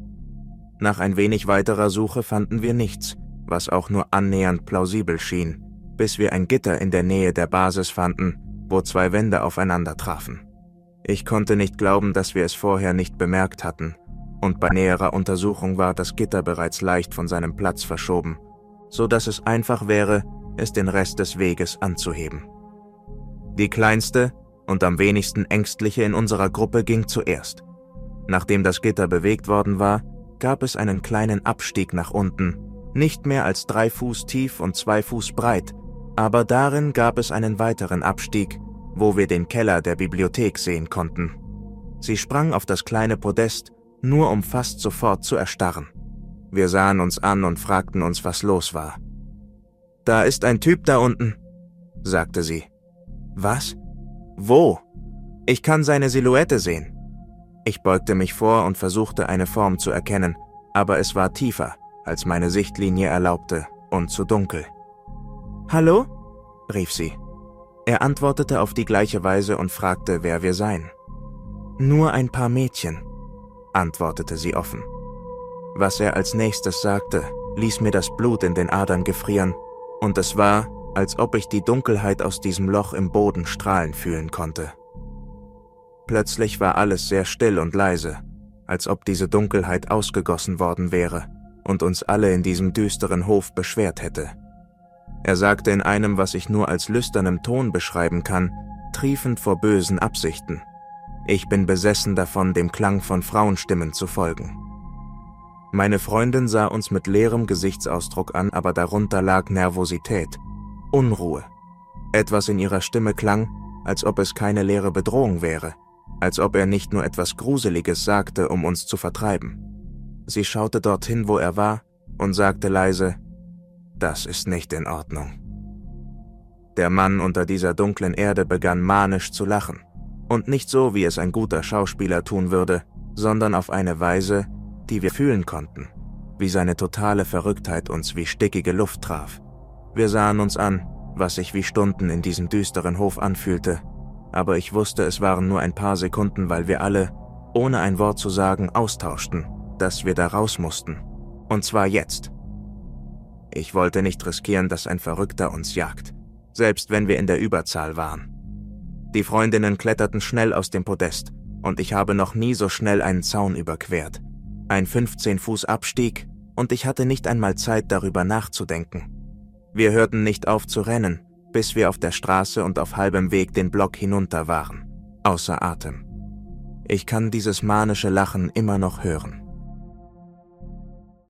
Nach ein wenig weiterer Suche fanden wir nichts, was auch nur annähernd plausibel schien, bis wir ein Gitter in der Nähe der Basis fanden, wo zwei Wände aufeinander trafen. Ich konnte nicht glauben, dass wir es vorher nicht bemerkt hatten, und bei näherer Untersuchung war das Gitter bereits leicht von seinem Platz verschoben, so dass es einfach wäre, es den Rest des Weges anzuheben. Die kleinste und am wenigsten ängstliche in unserer Gruppe ging zuerst. Nachdem das Gitter bewegt worden war, gab es einen kleinen Abstieg nach unten, nicht mehr als drei Fuß tief und zwei Fuß breit, aber darin gab es einen weiteren Abstieg, wo wir den Keller der Bibliothek sehen konnten. Sie sprang auf das kleine Podest, nur um fast sofort zu erstarren. Wir sahen uns an und fragten uns, was los war. »Da ist ein Typ da unten«, sagte sie. »Was? Wo? Ich kann seine Silhouette sehen.« Ich beugte mich vor und versuchte, eine Form zu erkennen, aber es war tiefer, als meine Sichtlinie erlaubte, und zu dunkel. »Hallo?« rief sie. Er antwortete auf die gleiche Weise und fragte, wer wir seien. »Nur ein paar Mädchen«, antwortete sie offen. Was er als nächstes sagte, ließ mir das Blut in den Adern gefrieren, und es war, als ob ich die Dunkelheit aus diesem Loch im Boden strahlen fühlen konnte. Plötzlich war alles sehr still und leise, als ob diese Dunkelheit ausgegossen worden wäre und uns alle in diesem düsteren Hof beschwert hätte. Er sagte in einem, was ich nur als lüsternem Ton beschreiben kann, triefend vor bösen Absichten: Ich bin besessen davon, dem Klang von Frauenstimmen zu folgen. Meine Freundin sah uns mit leerem Gesichtsausdruck an, aber darunter lag Nervosität, Unruhe. Etwas in ihrer Stimme klang, als ob es keine leere Bedrohung wäre, als ob er nicht nur etwas Gruseliges sagte, um uns zu vertreiben. Sie schaute dorthin, wo er war, und sagte leise: »Das ist nicht in Ordnung.« Der Mann unter dieser dunklen Erde begann manisch zu lachen. Und nicht so, wie es ein guter Schauspieler tun würde, sondern auf eine Weise, die wir fühlen konnten, wie seine totale Verrücktheit uns wie stickige Luft traf. Wir sahen uns an, was sich wie Stunden in diesem düsteren Hof anfühlte, aber ich wusste, es waren nur ein paar Sekunden, weil wir alle, ohne ein Wort zu sagen, austauschten, dass wir da raus mussten. Und zwar jetzt. Ich wollte nicht riskieren, dass ein Verrückter uns jagt, selbst wenn wir in der Überzahl waren. Die Freundinnen kletterten schnell aus dem Podest und ich habe noch nie so schnell einen Zaun überquert. Ein fünfzehn Fuß Abstieg und ich hatte nicht einmal Zeit, darüber nachzudenken. Wir hörten nicht auf zu rennen, bis wir auf der Straße und auf halbem Weg den Block hinunter waren, außer Atem. Ich kann dieses manische Lachen immer noch hören.